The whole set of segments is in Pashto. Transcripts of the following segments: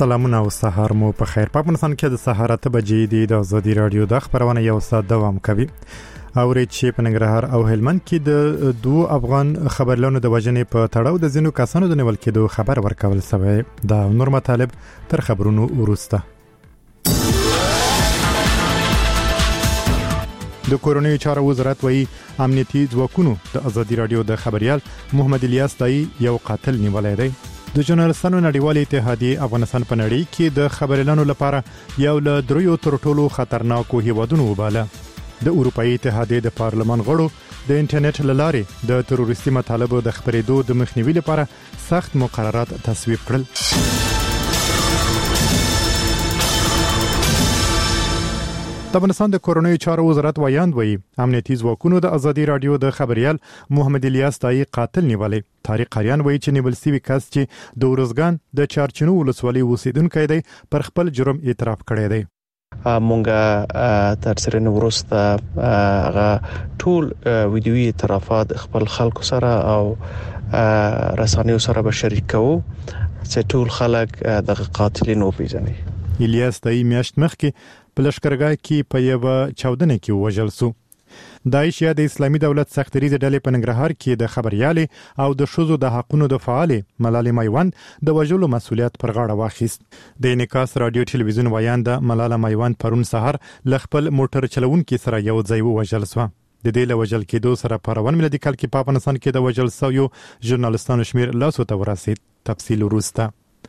سلامونه او سهار مو په خیر. په افغانستان کې د سهار 8 بجې د ازادي رادیو د خبرونه یو ساعت دوام کوي. او ریچې په ننګرهار او هلمند کې د دوه افغان خبرلونو د وژنې په تړاو د ځینو کسانو د نیول کېدو خبر ورکول شوی. دا نور مطالب تر خبرونو وروسته. د کورونی چارو وزارت وایي امنیتي ځواکونو د ازادي رادیو د خبريال محمد الیاس دای یو قاتل نیولای دی. د ژورنالستانو نړیوال اتحادیه افغانستان په نړۍ کې د خبريالانو لپاره یو له دریو تر ټولو خطرناکو هیوادونو وباله. د اروپאי اتحادیه د پارلمان غړو د انټرنیټ لارې د تروریستي مطالبو د خبرېدو د مخنیوي لپاره سخت مقررات تصویب کړل. د افغانستان د کورونی چارو وزارت وایاند وایي امنیتي ځواکونو د ازادي رادیو د خبريال محمد الیاس دای قاتل نیولې. طارق قریان وایي چې نیول شوی کس چې د ورزګان د چارچنو ولسوالۍ اوسیدونکی دی پر خپل جرم اعتراف کړی دی. مونږه تر سره وروسته ټول ویډیوي اعترافات خپل خلکو سره او رسنیو سره به شریک کوو چې ټول خلک د قاتلینو پیژني. الیاس دای میاشت مخکې په لشکرګاه کې په یو چاودنه کې وژل شو. داعش یا د اسلامي دولت سختریزه ډلې په ننګرهار کې د خبريالي او د شوزو د حقونو د فعال ملالۍ میوند د وژلو مسولیت پر غاړه واخیست. د انعکاس رادیو ټلویزیون وایاند ملالۍ میوند پرون سحر لخپل موټر چلونکي سره یو ځای وژل شو. د دې له وژل کېدو سره په روان ملي کال کې په افغانستان کې د وژل شویو ژورنالستانو شمیر لاسو ته ورسید. تفصیل وروسته.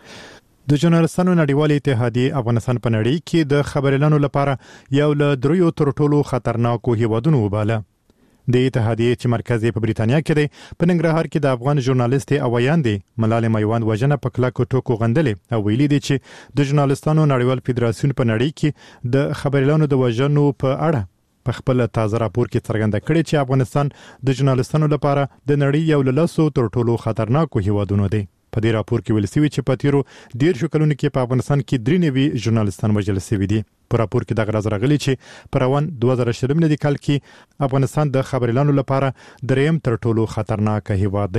د ژورنالستانو نړیوال اتحادیه افغانستان په نړۍ کې د خبريالانو لپاره یو له دریو تر ټولو خطرناکو هیوادونو وباله. د اتحادیه چې مرکز په بریتانیا کې دی په ننګرهار کې د افغان ژورنالیست او وایاندې ملالۍ میوند وژنه په کلکو ټوکو غندلې او ویلي دي چې د ژورنالستانو نړیوال فدراسیون په نړۍ کې د خبريالانو د وژنو په اړه په خپل تازه راپور کې څرګنده کړې چې افغانستان د ژورنالستانو لپاره د نړۍ یو له لاسو تر ټولو خطرناکو هیوادونو دی. په دې راپور کې ویل شوی چې په تیرو 10 کلونو کې په افغانستان کې 3 نوي ژورنالستان وژل شوي دي. په راپور کې د غرض راغلي چې په روان 2020 ملي کال کې افغانستان د خبريالانو لپاره دریم تر ټولو خطرناک هیواد دی.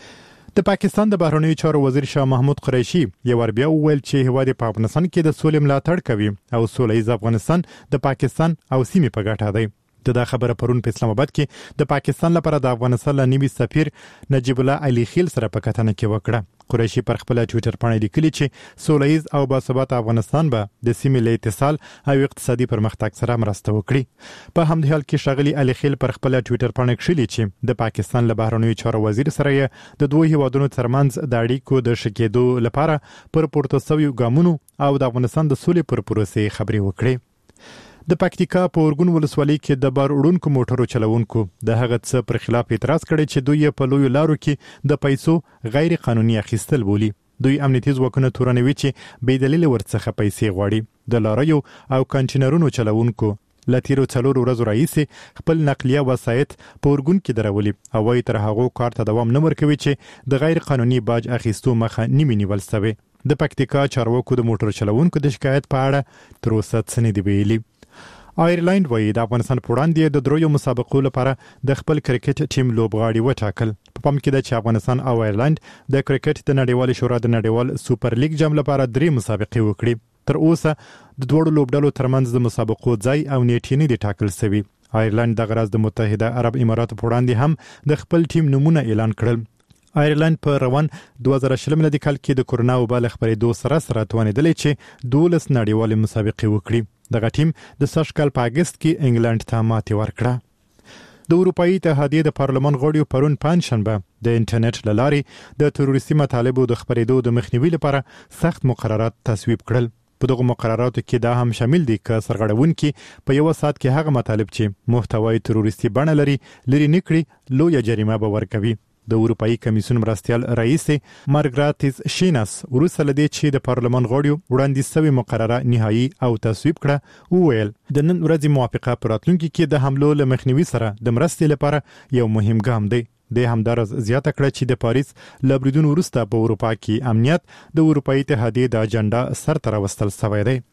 د پاکستان د بهرنیو چارو وزیر شاه محمود قریشي یو ور بیا وویل چې هیواد په افغانستان کې د سولې ملاتړ کوي او سولهییز افغانستان د پاکستان او سیمې په ګټه دی. دا خبره پرون په اسلام آباد کې د پاکستان لپاره د افغانستان لنیوي سفیر نجیب الله علي خیل سره په کتنه کې وکړه. قریشي پر خپل ټوئیټر باندې لیکلي چې سولهییز او باثبات افغانستان به د سیمې له اتصال او اقتصادي پرمختګ سره مرسته وکړي. په همدې حال کې شاغلي علي خیل پر خپل ټوئیټر باندې کړلي چې د پاکستان له بهرنیو چارو وزیر سره د دوه هیوادونو ترمنځ د اړیکو د شکېدو لپاره پر پورته شویو ګامونو او د افغانستان د سولې پر پروسې خبري وکړي. د پکتیکا په اورګون ولسوالۍ کې د بار وړونکو موټرو چلوونکو د هغه څه پر خلاف اعتراض کړی چې دوی په لوی لارو کې د پیسو غیر قانوني اخیستل بولي. دوی امنیتي ځواکونه تورنوي چې بې دلیل ورڅخه پیسې غواړي. د لاریو او کانټینرونو چلوونکو لتیرو څلور ورځې راهیسې خپل نقلیه وسایط په اورګون کې درولي او وايي تر هغه کار ته دوام نه ورکوي چې د غیر قانوني باج اخیستو مخه نیمه نیول شوی. د پکتیکا چارواکو د موټر چلوونکو د شکایت په اړه تر اوسه څه نه دی ویلي. آیرلند وایي د افغانستان په وړاندې د دریو مسابقو لپاره د خپل کرکټ ټیم لوبغاړي وټاکل. په پام کې ده چې افغانستان او آیرلند د کرکټ د نړیوال شورا د نړیوال سوپر لیګ جام لپاره 3 مسابقې وکړي. تر اوسه د دوه لوبډلو ترمنځ د مسابقو ځای او نیټې نه دي ټاکل شوی. آیرلند د غرض د متحده عرب اماراتو په وړاندې هم د خپل ټیم نمونه اعلان کړل. آیرلند په روان 2020 ملي کال کې د کورونا وبا خبرېدو سره توانیدل چې 12 نړیوال مسابقې وکړي. دغه ټیم د سشکل په اگست کې انګلند ته ماتې ورکړه. د اروپאי اتحادیه د پارلمان غړو پرون پنځشنبه د انټرنیټ لارې د تروریستي مطالبو د خبرېدو د مخنیوي لپاره سخت مقررات تصویب کړل. په دغه مقرراتو کې دا هم شامل دي چې سرغړونکي په یو ساعت کې هغه مطالب چې محتوای تروریستي بڼه لري نکړي لویه جریمه به ورکوي. د اروپאי کمیسیون مرستیال رئیس مارګراتیز شیناس وروسته لدی چې د پارلمان غړو وړاندې شوی مقرره نهایی او تصویب کړه وویل د نن ورځې موافقه پراتلونکو کې د حملو له مخنیوي سره د مرستې لپاره یو مهم ګام دی. د همدارز زیاته کړه چې د پاریس لبریدون وروسته په اروپا کې امنیت د اروپאי اتحادیه د اجنډا سر ته راوستل شوی دی.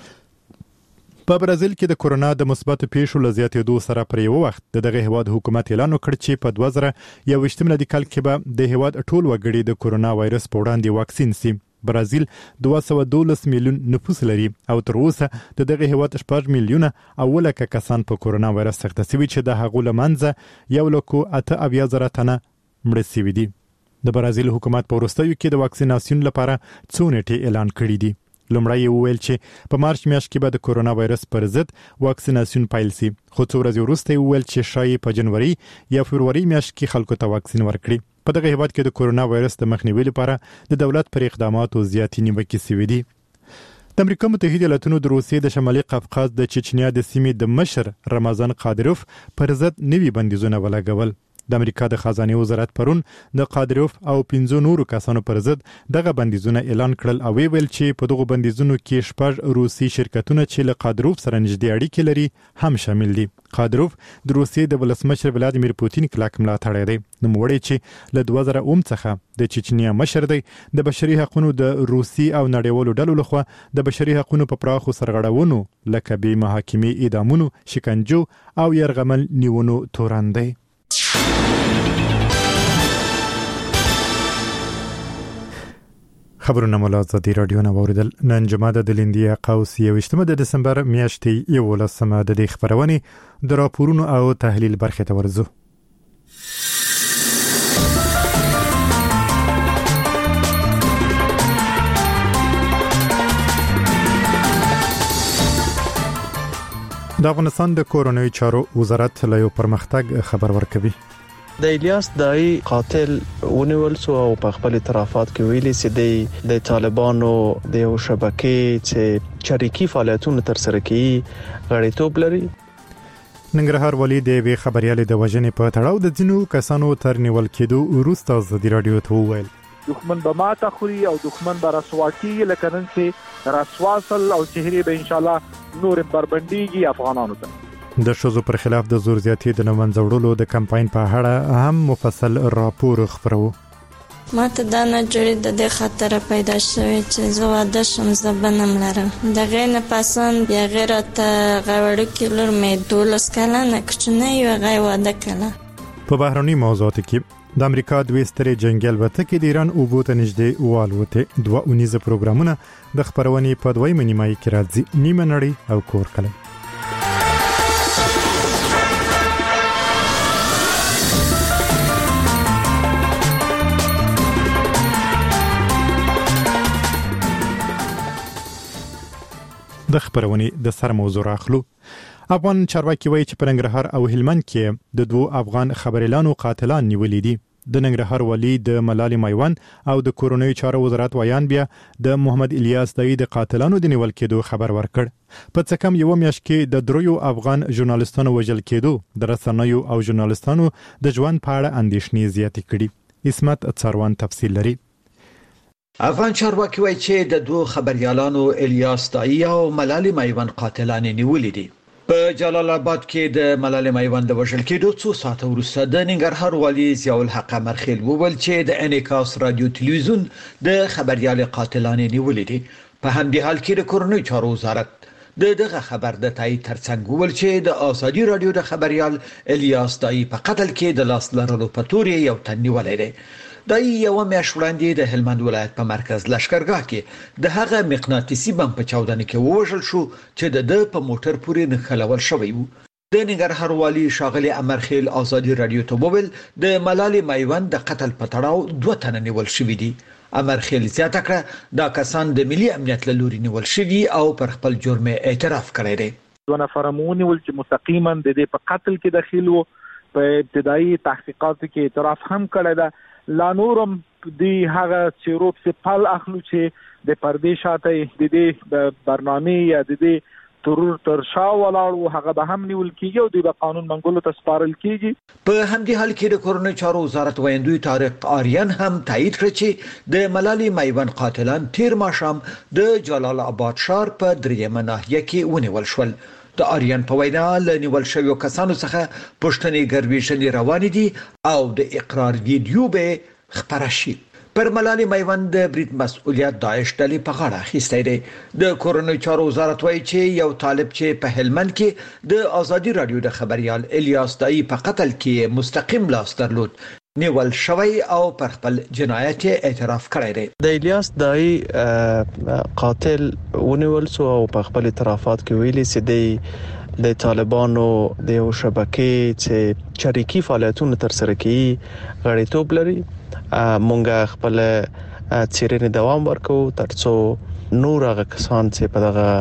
په برازیل کې د کورونا د مثبتو پیښو لزیاتېدو سره پر یو وخت دغه هیواد حکومت اعلان وکړ چې په 2021 ملي کال کې به د هیواد ټول وګړي د کورونا وایرس په وړاندې واکسین شي. برازیل 212 میلیون نفوس لري او تر اوسه د دغه هیواد 8 میلیونه اوله کسان په کورونا وایرس څخه شوي چې د هغو لمنځه 1,08,000 تنه مړه شوي دي. د برازیل حکومت په وروستیو کې د واکسیناسیون لپاره څو نیټې اعلان کړي دي. لومړی وویل چې په مارچ میاشت کې به د کورونا وایرس پر ضد واکسیناسیون پیل شي، خو څو ورځې وروسته وویل چې شاید په جنوري یا فبروري میاشت کې خلکو ته واکسین ورکړي. په دغه هیواد کې د کورونا وایرس د مخنیوي لپاره د دولت پر اقداماتو زیاتې نیوکې شوې دي. د امریکا متحده ایالاتونو د روسیې د شمالي قفقاز د چچنیا د سیمې د مشر رمضان قادروف پر ضد نوي بندیزونه ولګول. د امریکا د خزانه وزارت پرون د قادروف او 15 نورو کسانو پر ضد دغه بندیزونه اعلان کړل او ویل چې په دغه بندیزونو کې 6 روسي شرکتونه چې له قادروف سره نږدې اړیکې لري هم شامل دي. قادروف د روسیې د ولسمشر ولادیمیر پوتین کلک ملاتړی دی، نوموړی چې له 2000 څخه د چچنیا مشر دی. د بشري حقوقو د روسي او نړیوالو ډلو لخوا د بشري حقوقو په پراخو سرغړونو لکه بې محاکمې اعدامونو، شکنجو او يرغمل نیونو تورن دی. خبرونه مو له ازادي رادیو نه واوریدل. نن جمعه د لیندیا قوس 21 د دسمبر میاشتې 11 د دې خبرونې د راپورونو او تحلیل برخه ته ورځو. د افغانستان د کورونوي چارو وزارت له یو پرمختګ خبر ورکوي. د الیاس دای قاتل ونیول سو او په خپل اعترافات کې ویلي چې د طالبانو د یو شبکې چې شریکي فعالیتونه تر سره کوي غړیتوب لري. ننګرهار والي د وی خبريالي د وژنې په تړاو د ځینو کسانو تر نیول کېدو وروسته د رادیو ته وویل دښمن به ماته خوري او دښمن به رسوا کیږي، لکه نن چې رسواسل او چهره به ان شاء الله نور بربنديږي افغانانو ته. د شوزو پر خلاف د زور زیاتی د نمنځ وړلو د کمپاین په اړه هم مفصل راپور خبرو. ما ته دا نه جوړې د خطر پیدا شوی چې زه واده شم زبنم لرم. د غیر پسند یا غیر ته غوړو کلر مې 12 کلنه کوچنی یو غي واده کړه. په بهرني موضوعات کې د امریکا دوی سترې جنگي الوتکې د ایران اوبو ته نږدې والوتې. 2 اونیزه پروګرامونه د خبرونې په دویمه نیمایي کې راځي. نیمه نړۍ او کور کله. د خبرونې د سر موضوع راخلو. افغان چارواکي وایي چې په ننګرهار او هلمند کې د 2 افغان خبريالانو قاتلان نیولې دي. د ننګرهار والي د ملالي میوان او د کورونوي چارو وزارت ویان بیا د محمد الیاس دای د قاتلانو د نیول کېدو خبر ورکړ. په څه کم یو میاشت کې د 3 افغان ژورنالستانو وژل کېدو د رسنیو او ژورنالستانو د ژوند په اړه اندېښنې زیاتې کړي. اسمت څاروان تفصیل لري. افغان چارواکي وایي چې د 2 خبريالانو الیاس دای او ملالي میوان قاتلان نیولې دي. په جلال آباد کې د ملالي میوان د وژل کېدو 2 ساعت وروسته د ننګرهار والي ضیاء الحق مرخیل وویل چې د انعکاس رادیو تلویزیون د خبريال قاتلان نیولې دي. په همدې حال کې د کورونوي چارو وزارت دغه خبر د تایید ترڅنګ وویل چې د ازادي رادیو د خبريال الیاس دای په قتل کې د لاس لرلو په تور یو تن نیولې دی. د یو میاشت وړاندې د هلمند ولایت په مرکز لشکرګاه کې د هغه مقناطیسي بم په چاودنه کې وژل شو چې د په موټر پورې نښلول شوی و. د ننګرهار والي شاغلي امرخیل ازادي رادیو ته وویل د ملالي میوان د قتل په تړاو 2 تنه نیول شوی دي. امرخیل زیاته کړه دا کسان د ملي امنیت له لوري نیول شوی او پر خپل جرم اعتراف کړی دی. 2 نفر مونیول چې مستقیما د دې په قتل کې داخل وو. په ابتدایي تحقیقاتو کې اعتراف هم کړی دی. لا نورم دی هغه چیروب سے پل اخلو چې د پردې شاته د دې برنامه یا د دې ترور تر شا ولاړو هغه به هم نیول کیږي او د قانون منګولو ته سپارل کیږي. په همدې حال کې د کورونوي چارو وزارت ویندوی طارق آریان هم تایید کړ چې د ملالي میوان قاتلان تیر ماښام د جلال آباد ښار په دریمه ناحیه کې ونیول شول. د آریان په وینا له نیول شویو کسانو څخه پښتني ګرویشنې روان دي او د اقرار ویډیو به خبره شي. پر ملالي میوان د برید مسؤلیت داعش ډلې په غاړه اخیستی دی. د کورونوي چارو وزارت وایي چې یو طالب چې په هلمند کې د ازادي رادیو د خبريال الیاس دای په قتل کې مستقیم لاس درلود نیول شوی او پر خپل جنایت اعتراف کړی دی. د الیاس دای قاتل ونیول سو او په خپل اعترافات کې ویلي چې د طالبانو د یو شبکې چې چریکي فعالیتونه تر سره کوي غړیتوب لري. مونږ خپل څیړنې دوام ورکو ترڅو نور هغه کسان چې په دغه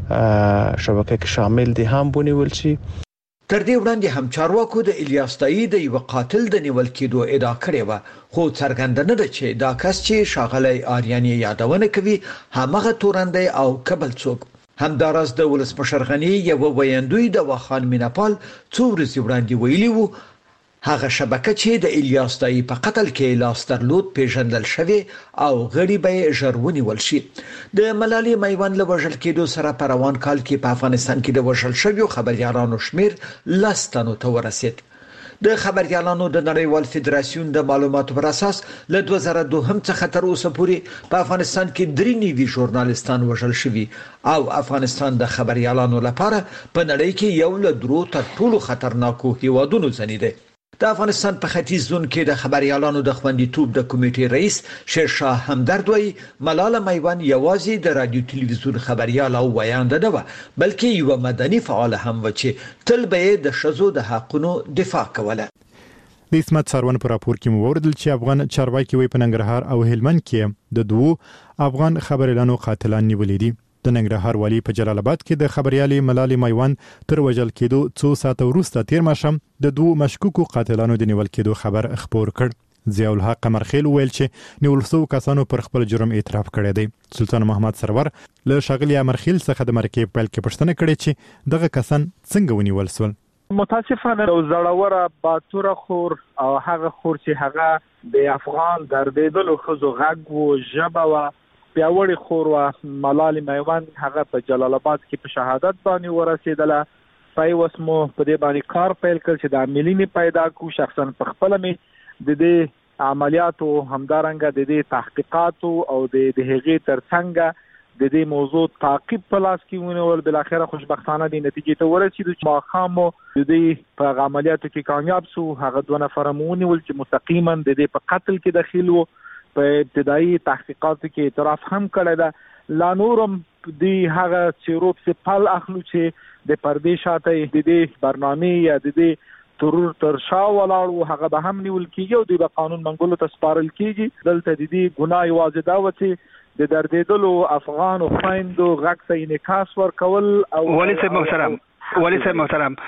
شبکې کې شامل دي هم ونیول شي. تر دې وړاندې هم چارواکو د الیاس دای د یو قاتل د نیول کېدو ادعا کړې و، خو څرګنده نه ده چې دا کس چې شاغلی آریان یادونه کوي همغه تورندې او کبل څوک. همدارس د ولسمشر غنی یو ویاندوی د واخان میناپال څو ورځې وړاندې ویلي وو هغه شبکه چې د الیاس دای په قتل کې لاس درلود پیژندل شوی او غړي به ژرونی ولشي. د ملالي میوند له وژل کېدو سره په روان کال کې په افغانستان کې د وژل شویو خبريالانو شمیر لستانو ته ورسید. د خبريالانو د نړیوال فدراسیون د معلوماتو پر اساس له 2002 څخه تر اوسه پورې په افغانستان کې 3 نوي ژورنالستان وژل شوي او افغانستان د خبريالانو لپاره په نړۍ کې یو له درو تر ټولو خطرناکو هیوادونو څخه دی. د افغانستان په ختیځ زون کې د خبريالانو د خوندیتوب د کمیټې رئیس شیرشاه همدرد وایي ملاله میوند یوازې د رادیو تلویزیون خبريال او ویانده نه و بلکې یو مدني فعال هم و چې تل به د شذو د حقونو دفاع کوله. د اسمت سروان پر راپور کې مو وردل چې افغان چارواکي وي په ننګرهار او هلمند کې د دوه افغان خبريالانو قاتلان نیولې دي. د ننګرهار والی په جلال آباد کې د خبريالي ملالي میوند تر وژل کېدو څو ساعته وروسته تیر ماښام د دوه مشکوکو قاتلانو د نیول کېدو خبر خبر کړ. ضیاء الحق قمرخیل ویل چې نیول شو کسانو پر خپل جرم اعتراف کړی دی. سلطان محمد سرور له شاغلي امرخیل څخه د مرکې په کې پښتنه کړې چې دغه کسان څنګه ونیول شول. متاسفانه زړوره باتوره خور او هغه خور چې هغه د افغان دردېدلو خزو غږ او ژبه و پیاوړی خور و ملالي میوند هغه په جلال آباد کې په شهادت باندې ورسېدله. پای وسمو په دې باندې کار پیل کړ چې د عاملین پیدا کو شخصا په خپل مې د دې عملیاتو همدارنګه د دې تحقیقات او د هغې ترڅنګ د دې موضوع تعقیب په لاس کې ونیول. بل اخره خوشبختانه د نتیجې ته ورسېدو چې ماخامو د دې په عملیاتو کې کامیاب شو. هغه دوه نفر مونیول چې مستقیما د دې په قتل کې دخیل وو. په ابتدایي تحقیقاتو کې اعتراف هم کړی دا. لا نورم دی هغه چیروب سے پل اخلو چې د پردې شاته د دې برنامه یا د دې ترور تر شا ولاړو هغه به هم نیول کیږي او د قانون منګولو ته سپارل کیږي. دلته د دې ګناه یوازې دا و چې د دردېدلو افغان او خويندو غږ ته انعکاس ورکول او ولی صاحب محترم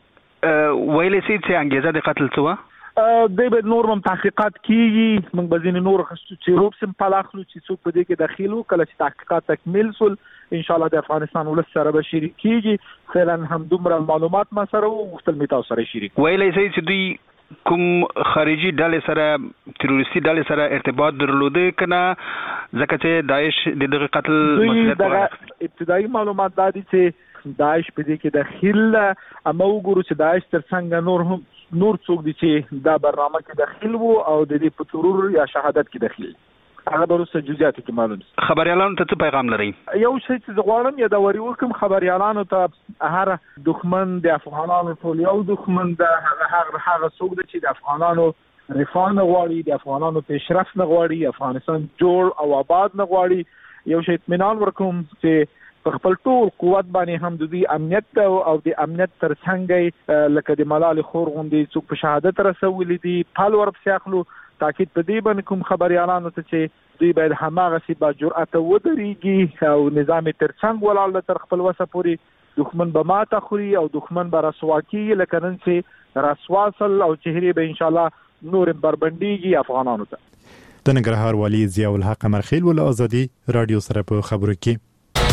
ویلې چې انګیزه د قتل څه د به نورم تحقیقات کیږي. موږ به ځینې نور چې روب سم پلاخلو چې څوک په دې کې داخلو کله چې تحقیقات تکمیل شول ان شاء الله د افغانستان ولس سره به شریک کیږي. فعلا هم دومره معلومات ما سره او مختل میتاو سره شریک ویلې چې دوی کوم خارجي ډلې سره تروریستي ډلې سره ارتباط درلوده کنه ځکه چې داعش دغه قتل مسله ابتدایي معلومات دا دي چې داعش په دې کې داخل اما وګورو چې داعش ترڅنګ نور څوک دي چې دا برنامه کې داخل وو او د دې په ترور یا شهادت کې داخل هغه درسته جزئیات کې معلوم. خبريالانو ته څه پیغام لري؟ یو شی چې غواړم یا دا وری وکم خبريالانو ته هر دښمن د افغانانو ټول یو دښمن د هغه څوک چې د افغانانو رفاه نه غواړي د افغانانو پیشرفت نه غواړي افغانستان جوړ او آباد نه غواړي. یو شی اطمینان ورکوم چې په خپل ټول قوت باندې هم د دې امنیت او د امنیت ترڅنګ لکه د ملالي خور غوندي څوک په شهادت رسولې دي پال ورپسې اخلو. تاکید په دې باندې کوم خبريالانو ته چې دوی باید هماغه سی با جرأت ودرېږي او نظام ترڅنګ ولاړ تر خپل وسه پوری دښمن به ماته خوري او دښمن به رسوا کیږي لکه نن چې رسواسل او چهره به ان شاء الله نور بربنديږي افغانانو ته. د ننګرهار والی ضیاء الحق قمرخیل ول ازادي رادیو سره په خبرو کې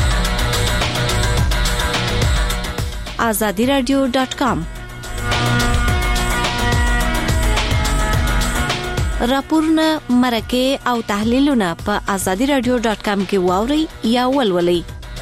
azadiradio.com راپورونه مرکه او تحلیلونه په azadiradio.com کې واوري یا ولولئ.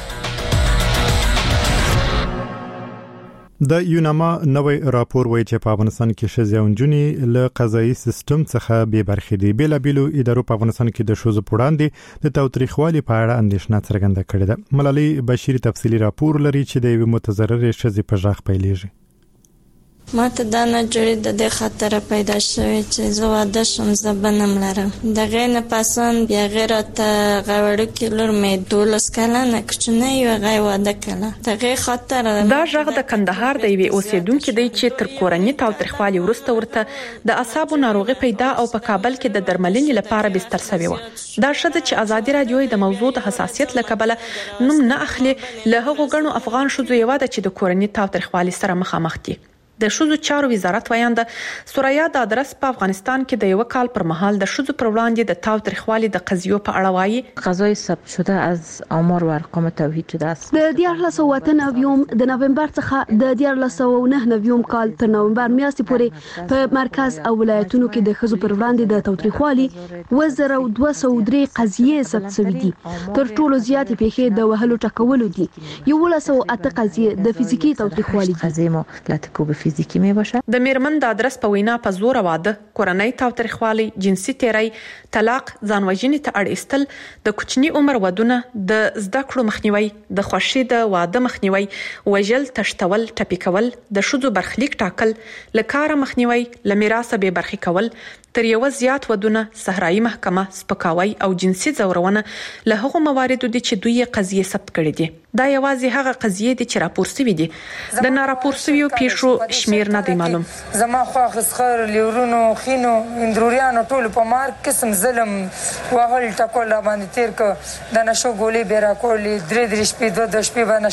د یوناما نوې راپور وایي چې په افغانستان کې ښځې او نجونې له قضایي سیستم څخه بې برخې دي. بیلابېلو ادارو په افغانستان کې د ښځو په وړاندې د تاوتریخوالي په اړه اندېښنه څرګنده کړې ده. ملالۍ بشیر تفصیلي راپور لري چې د یوې متضررې ښځې په ژغ پیلېږي. ماته دا نه جوړې د دې خاطره پیدا شوې چې زه واده شم زه بنم لرم د غې نه پاسان بیا غیره ته غوړکې لور مې 12 کلنه کوچنی و غي واده کړه د غې خاطر دا ژغ د کندهار د یوې اوسیدونکو دی چې تر کورنۍ تاوتریخوالي وروسته ورته د اعصابو ناروغي پیدا او په کابل کې د درملنې لپاره بستر شوی و دا شته چې ازادي رادیو د موضوع د حساسیت لکبله نوم نه اخلي له هغو غنو افغان شوزو یو د چې د کورنۍ تاوتریخوالي سره مخامخ دي د شوزو چارو وزارت وایاند سوریا د ادرس په افغانستان کې د یو کال پر مهال د شوزو پر وړاندې د تاوتریخوالي د قضیو په اړه وایي قضای ثبت شده از آمار و ارقام توحید شده است د 1499 د نوامبر څخه د 1499 کال تر نوامبر میاشتې پورې په مرکز او ولایتونو کې د خزو پر وړاندې د تاوتریخوالي 1203 قضیې ثبت شوې دي تر ټولو زیاتې پیښې د وهلو ټکولو دي 1108 قضیې د فزیکی تاوتریخوالي دي فزیکی می باشه د میرمن د ادرس په وینا په زور واده کورنۍ تاوتریخوالي جنسي تیری طلاق ځانوژنې ته اړ ایستل د کوچني عمر ودونه د زده کړو مخنیوي د خوشي د واده مخنیوي وجل تشتول ټپي کول د شذو برخلیک ټاکل لکاره مخنیوي لمیراث به برخي کول تر یو زیات ودونه صحرایي محکمه سپکاوي او جنسي ځورونه له هغو مواردو دي چې دوی قضیه ثبت کړي دي دا یوازې هغه قضیه دي چې راپور شوی دي د ناراپور شویو پیښو شمیر نه دی معلوم زما خو خسخر لیورونو خینو اندروریانو ټول په مار قسم ظلم وهل ټکول باندې تیر ک د نشو ګولې بیره کولې درې شپې د شپې باندې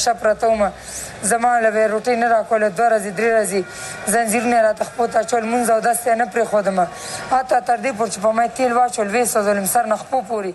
شپرتوم زما له روټین را کول 2 ورځې 3 ورځې زنجیرونه را تخپوتا چول مونږ او داسې نه پرې خودمه اته تر دې پر چې په مې تیل واچول وېسو ظلم سر نخپو پوری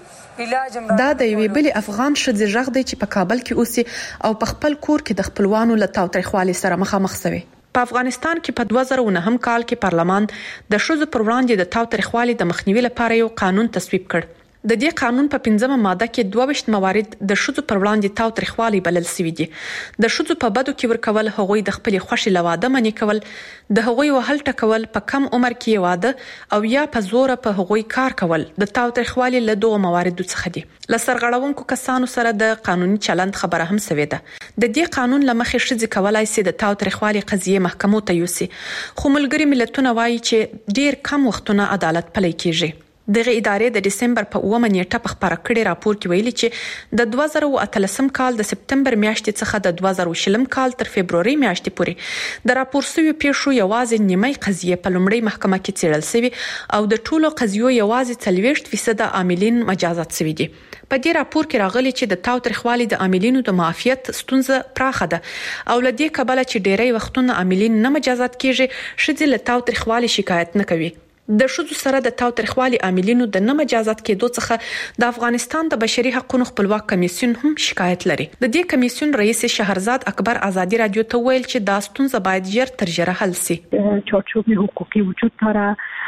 دا د یوې بلې افغان ښځې ژغ دی چې په کابل کې اوسي او په خپل کور کې د خپلوانو له تاوتریخوالي سره مخامخ شوی په افغانستان کې په 2009 کال کې پارلمان د ښځو پر وړاندې د تاوتریخوالي د مخنیوي لپاره یو قانون تصویب کړ د دې قانون په 15مه ماده کې 22 موارد د ښځو پر وړاندې تاوتریخوالي بلل شوی دي د ښځو په بدو کې ورکول هغوی د خپل خوشي لواده منې کول د هغوی وهل ټکول په کم عمر کې واده او یا په زور په هغوی کار کول د تاوتریخوالي له دوه مواردو څخه دي لسرغړونکو کسانو سره د قانوني چلند خبره هم شوې ده د دې قانون لمخې ښځې کولای شي د تاوتریخوالي قضیه محکمو ته یوسي خو ملګری ملتونه وایي چې ډیر کم وختونه عدالت پلی کیږي دغه ادارې د دسمبر په 9 نیټه په خبره کړي راپور کې ویلي چې د 2013 کال د سپتمبر میاشتې څخه د 2020 کال تر فبرवरी میاشتې پورې د راپور شوی پیښو یوازې نیمه قضیه په لومړی محکمه کې څېړل شوی او د ټولو قضیو یوازې 30% عاملین مجازات شوي دي په دې راپور کې راغلي چې د تاوتریخوالي د عاملینو د معافیت ستونزه پراخه ده او لدې کبله چې ډېری وختونه عاملین نه مجازات کیږي ښځې له تاوتریخوالي شکایت نه کوي د ښځو سره د تاوتریخوالي عاملینو د نه مجازات کېدو څخه د افغانستان د بشري حقوقو خپلواک کمیسیون هم شکایت لري د دې کمیسیون رئیس شهرزاد اکبر ازادي رادیو ته ویل چې دا ستونزه باید ژر تر ژره حل شي چارچوب حقوقي وجود داره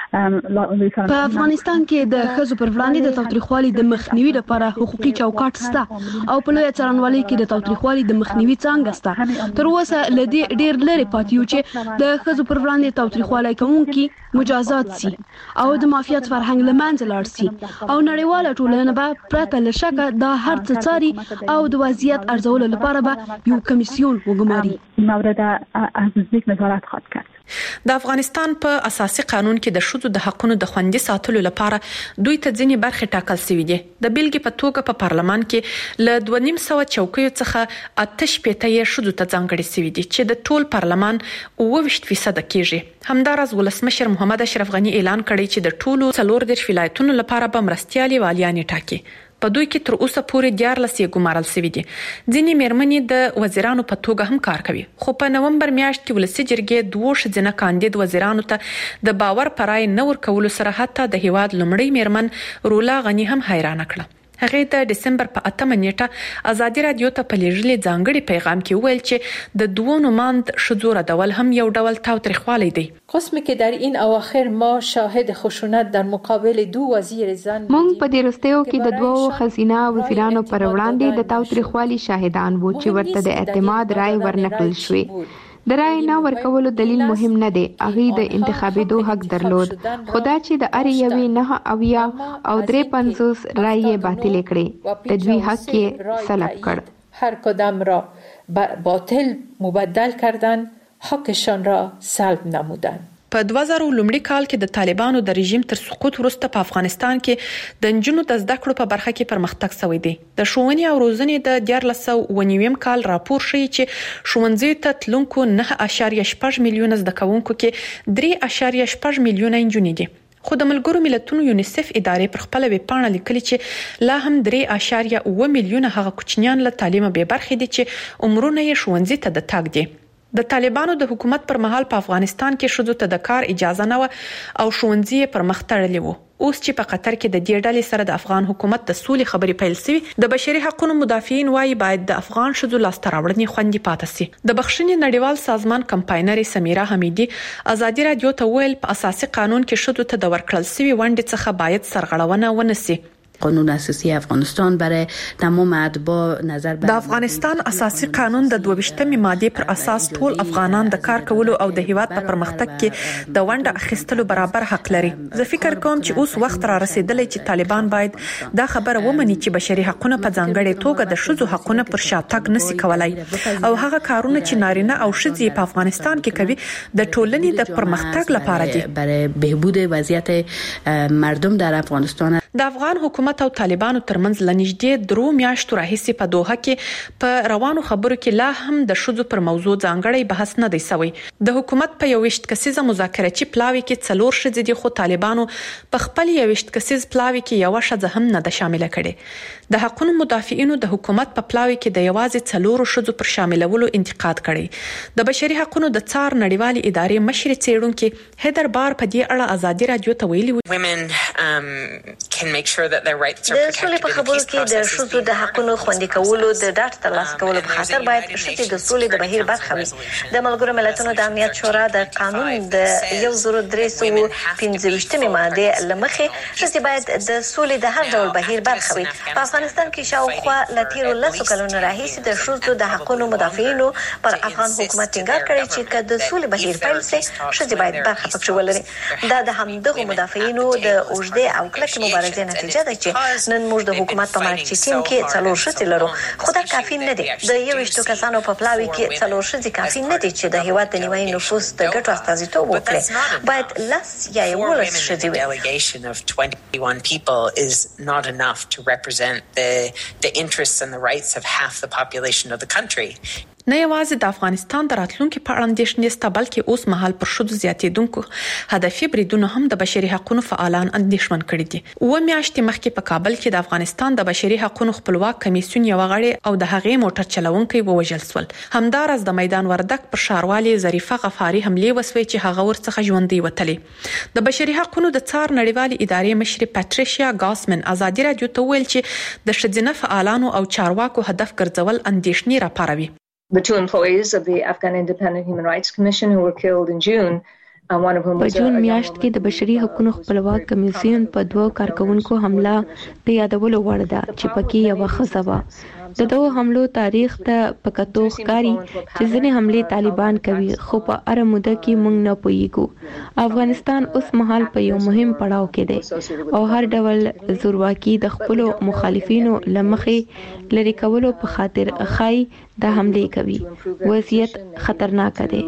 په افغانستان کې د ښځو پر وړاندې د تاوتریخوالي د مخنیوي لپاره حقوقي چوکاټ شته او په لوی څارنوالۍ کې د تاوتریخوالي د مخنیوي څنګه شته تر اوسه لدی ډیر لري پاتې چې د ښځو پر وړاندې تاوتریخوالي کوونکي مجازات سي او د معافیت فرهنګ لمنځه لاړ سي او نړیواله ټولنه به پرته له شکه دا هر څه څاري او د وضعیت ارزولو لپاره به یو کمیسیون وګماري مورد از نزدیک نظارت خواهد کرد د افغانستان په اساسي قانون کې د شذو د حقوقو د خوندي ساتلو لپاره دوی ته ځینې برخې ټاکل شوې دي د بیلګې په توګه په پارلمان کې له 2.5 چوکیو څخه 8 شذو ته ځانګړي شوې دي چې د ټول پارلمان 20% کېږي همدارس ولسمشر محمد اشرف غنی اعلان کړی چې د ټولو 14 ولایتونو لپاره به مرستيالي والیان ټاکي په دوی کې تر اوسه پورې 14 ګمارل شوی دي ځینې میرمنې د وزیرانو په توګه هم کار کوي خو په نومبر میاشت کې ولسی جرګې 2 ښځینه کاندید وزیرانو ته د باور پرای نه ورکول سره حتی د هیواد لمړی میرمن رولا غنی هم حیران کړه هغه د دسمبر په 8 نیټه ازادي رادیو ته په لېږلي ځانګړي پیغام کې ویل چې د دوه نوماند شذور ډول هم یو ډول تاوتریخوالی دی قسم که در این اواخر ما شاهد خشونت در مقابل دو وزیر زن مونږ په دې رستیو کې د دوه خزینه وزیرانو پر وړاندې د تاوتریخوالي شاهدان وو چې ورته د اعتماد رائے ورنکړل شوې د رائے نه ورکولو دلیل مهم نه دی هغه د انتخابي دوه حق درلود خدا چې د اری یوي نه اویا او 53 رائے باطل کړي تدوی حق کې سلب کړ هر کدام را باطل مبدل کردن حقشان را سلب نمودند. په 2000 لومړي کال کې د طالبانو د رژیم تر سقوط وروسته په افغانستان کې د نجونو د زده کړو په برخه کې پرمختګ شوی دی. د ښوونې او روزنې د 1409 کال راپور ښیي چې ښوونځي ته تلونکو 9.6 میلیونه زده کوونکو کې 3.6 میلیونه نجونې دي. خو د ملګرو ملتونو یونیسف ادارې پر خپل ویب پاڼه لیکلي چې لا هم 3.7 میلیونه هغه کوچنیان له تعلیم به برخې دي چې عمرونه یې ښوونځي ته د تګ دي. د طالبانو د حکومت پر مهال په افغانستان کې شذو ته د کار اجازه نه و او ښوونځي پر مخ تړلي وو. اوس چې په قطر کې د دې ډلې سره د افغان حکومت د سولې خبرې پیل شوې، د بشري حقوقو مدافعین وايي باید د افغان شذو لاسته راوړنې خوندي پاتې شي. د بخښنې نړیوال سازمان کمپاینر سمیرا حمیدي ازادي رادیو ته ویل په اساسي قانون کې شذو ته د ورکړل شوی ونډې څخه باید سرغړونه ونشي. قانون اساسی افغانستان برای تمام اتباع نظر د افغانستان اساسي قانون د 22مې ماده پر اساس ټول افغانان د کار کولو او د هیواد په پرمختګ کې د ونډه اخیستلو برابر حق لري. زه فکر کوم چې اوس وخت را رسیدلی چې طالبان باید دا خبره ومني چې بشري حقوقونه په ځانګړې توګه د ښځو حقوقونه پر شاتګ نشي کولای او هغه کارونه چې نارینه او ښځې په افغانستان کې کوي د ټولنې د پرمختګ لپاره دي. برای بهبود وضعیت مردم در افغانستان د افغان حکومت او طالبانو ترمنځ لنیږدې 3 میاشتو راهیسې په دوحه کې په روانو خبرو کې لا هم د شذو پر موضوع ځانګړی بحث نه دی شوی. د حکومت په 21 کسیزه مذاکراتي پلاوی کې 4 ښځې دي، خو طالبانو په خپل 21 کسیز پلاوی کې یو ښځه هم نه ده شامل کړي. د حقوقو مدافعینو د حکومت په پلاوی کې د یوازې 4 ښځو پر شاملولو انتقاد کړي. د بشري حقوقو د څار نړیوالې ادارې مشر څېړونکي هیدر بار په دې اړه ازادي رادیو ته ویلي د سولې په خبرو کې د ښځو د حقوقو خوندي کولو د ډاټ ترلاسه کولو په خاطر باید ښځې د سولې د بهیر برخه وي. د ملګرو ملتونو د امنیت شورا د قانون د 1325 ماده لمخې ښځې باید د سولې د هر ډول بهیر برخه وي. په افغانستان کې شاوخوا ل 13 کلونو راهیسې د ښځو د حقوقو مدافعینو پر افغان حکومت ټینګار کړی چې که د سولې بهیر پیل شي ښځې باید برخه پکې ولري. دا د همدغو مدافعینو د اوږدې او کلکې مبارزې نتیجه ده چې نن موږ د حکومت په مارکیټینګ کې 4 ښځې لرو، خو دا کافي نه دی. د 21 کسانو په پلاوی کې 4 ښځې کافي نه دي چې د هیواد د نیمایي نفوس د ګټو استازیتوب وکړي. باید 10 یا 11 ښځې وي. Delegation of 21 people is not enough to represent the interests and the rights of half the population of the country. نه یوازې د افغانستان د راتلونکو په اړه اندېښنې شته، بلکې اوس مهال پر ښځو زیاتېدونکو هدفي بریدونو هم د بشري حقوقو فعالان اندېښمن کړي دي. 2 میاشتې مخکې په کابل کې د افغانستان د بشري حقوقو خپلواک کمیسیون یو غړی او د هغې موټر چلوونکی ووژل شول. همدارس د میدان وردک پر ښاروالي ظریفه غفاري حمله وسوي چې هغه ورڅخه ژوندۍ وتلې. د بشري حقوقو د څار نړیوالې ادارې مشر پاتریشیا ګاسمن ازادي رادیو ته ویل چې د ښځینه فعالانو او چارواکو هدف ګرځول اندېښنې راپاروي. The 2 employees of the Afghan Independent Human Rights Commission who were killed in June, one of whom was په جون میاشت کې د بشري حقوقو خپلواک کمیسیون په 2 کارکونکو حمله د یادولو وړ ده چې پکې یو ښځه وه. د دوه حملو تاریخ ته په کتو ښکاري چې ځینې حملې طالبان کوي، خو په اړه موده کې موږ نه پوهیږو. افغانستان اوس مهال په یو مهم پړاو کې دی او هر ډول زورواکي د خپل مخالفینو لمخې لری کولو په خاطر خای د حملې کوي. وضعیت خطرناک دی.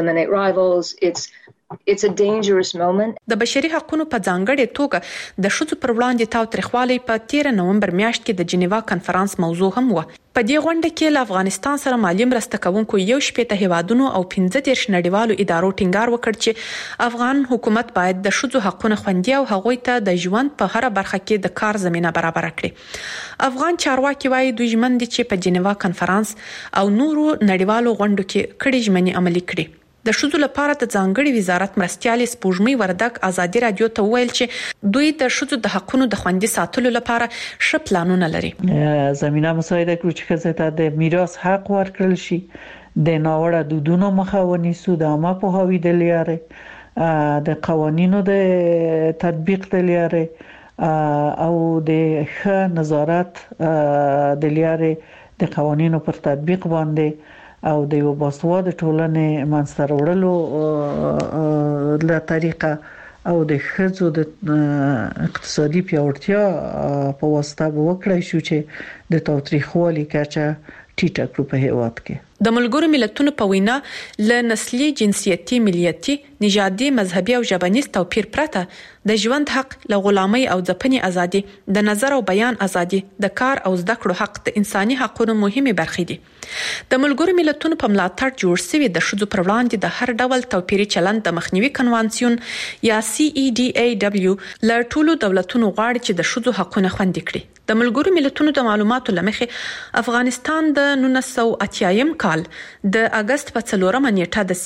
It's a dangerous moment. د بشري حقوقو په ځانګړې توګه د ښځو پر وړاندې تاوتریخوالی په 13 نومبر میاشت کې د جنیوا کانفرنس موضوع هم و. په دې غونډه کې له افغانستان سره مالی مرسته کوونکو 18 هیوادونو او 15 نړیوالو ادارو ټینګار وکړ چې افغان حکومت باید د ښځو حقوقو خوندي او هغوی ته د ژوند په هر برخه کې د کار زمينه برابر کړي. افغان چارواکي وايي دوی ژمن دي چې په جنیوا کانفرنس او نورو نړیوالو غونډو کې کړي ژمنې عملي کړي. د ښځو لپاره د ځانګړي وزارت مرستيالي سپوږمۍ وردک ازادي رادیو ته ویل چې دوی د ښځو د حقوقو د خوندي ساتلو لپاره ښه پلانونه لري. زمينه مساعده کړو چې ښځو ته د میراث حق ورکړل شي، د ناوړه دودونو مخه ونیسو، د عامه پوهاوي د لارې د قوانینو د تطبیق د لارې او د ښه نظارت د لارې د قوانینو پر تطبیق باندې او د یو باسواده ټولنې منځته وړلو له طریقه او د ښځو د اقتصادي پیاوړتیا په واسطه وکړای شو چې د تاوتریخوالي کچه ټیټه کړو په هیواد کې. د ملګرو ملتونو په وینا ل نسلي جنسيتي ملیتي نژادي مذهبي او ژبنیز توپیر پرته د ژوند حق له غلامۍ او ځپنې ازادي د نظر او بیان ازادي د کار او زده کړو حق د انساني حقوقو مهمه برخه دي د ملګرو ملتونو په ملاتړ جوړ شوی د ښځو پر وړاندې د هر ډول توپیري چلند د مخنیوي کنوانسیون یا CEDAW له ټولو دولتونو غواړي چې د ښځو حقوقونه خوندي کړي د ملګرو ملتونو د معلوماتو لمخې افغانستان د 1980 کال د اگست په 4 نیټه د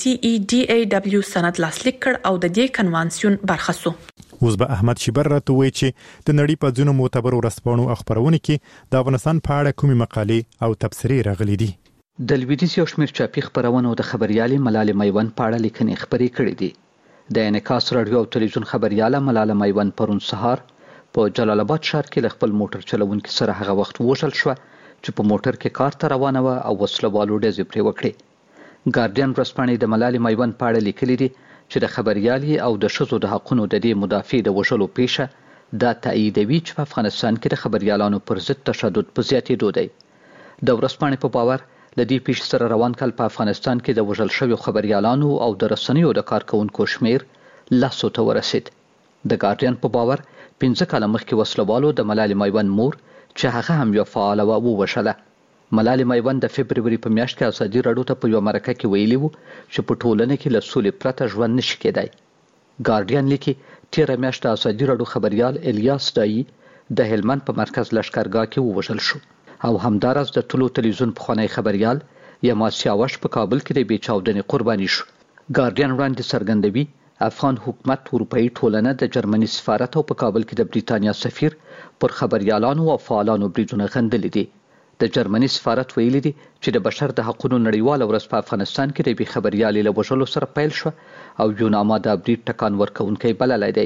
CEDAW سند لاسلیک کړ او د دې کنوانسیون برخه شو. اوس به احمد شیبر راته وایي چې د نړۍ په ځینو معتبرو رسپانو خبرونه کې د افغانستان په اړه کومې مقالې او تبصرې راغلي دي. د لویدیځ یو شمېر چاپي خبرونو د خبريالې ملالۍ میوند په اړه لیکنې خبرې کړې دي. د انعکاس رادیو او تلویزیون خبرياله ملالۍ میوند پرون سهار په جلال آباد ښار کې له خپل موټر چلوونکي سره هغه وخت وژل شو چې په موټر کې کار ته روانه و او وسلوالو ډزې پرې وکړې. ګارډین ورځپاڼې د ملالۍ میوند په اړه لیکلي دي چې د خبريالۍ او د ښځو د حقوقو د دې مدافع د وژلو پیښه دا تاییدوي چې په افغانستان کې د خبريالانو پر ضد تشدد په زیاتېدو دی. د ورځپاڼې په باور د دې پیښې سره روان کال په افغانستان کې د وژل شویو خبريالانو او د رسنیو د کارکونکو شمیر 100 ته ورسید. د ګارډین په باور 15 کاله مخکې وسلوالو د ملالۍ میوند مور چې هغه هم یو فعاله ووژله. ملالۍ میوند د فبروري په میاشت کې ازادي راډیو ته په یو مرکه کې ویلي وو چې په ټولنه کې له سولې پرته ژوند نشي کېدای. ګارډین لیکي تیره میاشت د ازادي راډیو خبريال الیاس دایی د هلمند په مرکز لشکرګاه کې ووژل شو او همدارس د ټولو تلویزیون پخوانی خبريال یما سیاوش په کابل کې د بیچاودنې قرباني شو. ګارډین وړاندې څرګندوي افغان حکومت اروپאי ټولنه د جرمني سفارت او په کابل کې د بریتانیا سفیر پر خبريالانو او فعالانو بریدونه غندلي دي. د جرمني سفارت ویلي دي چې د بشر د حقوقو نړیواله ورځ په افغانستان کې د بي خبريالۍ له وژلو سره پیل شو او یو نامه د برید ټکان ورکونکي بللی دی.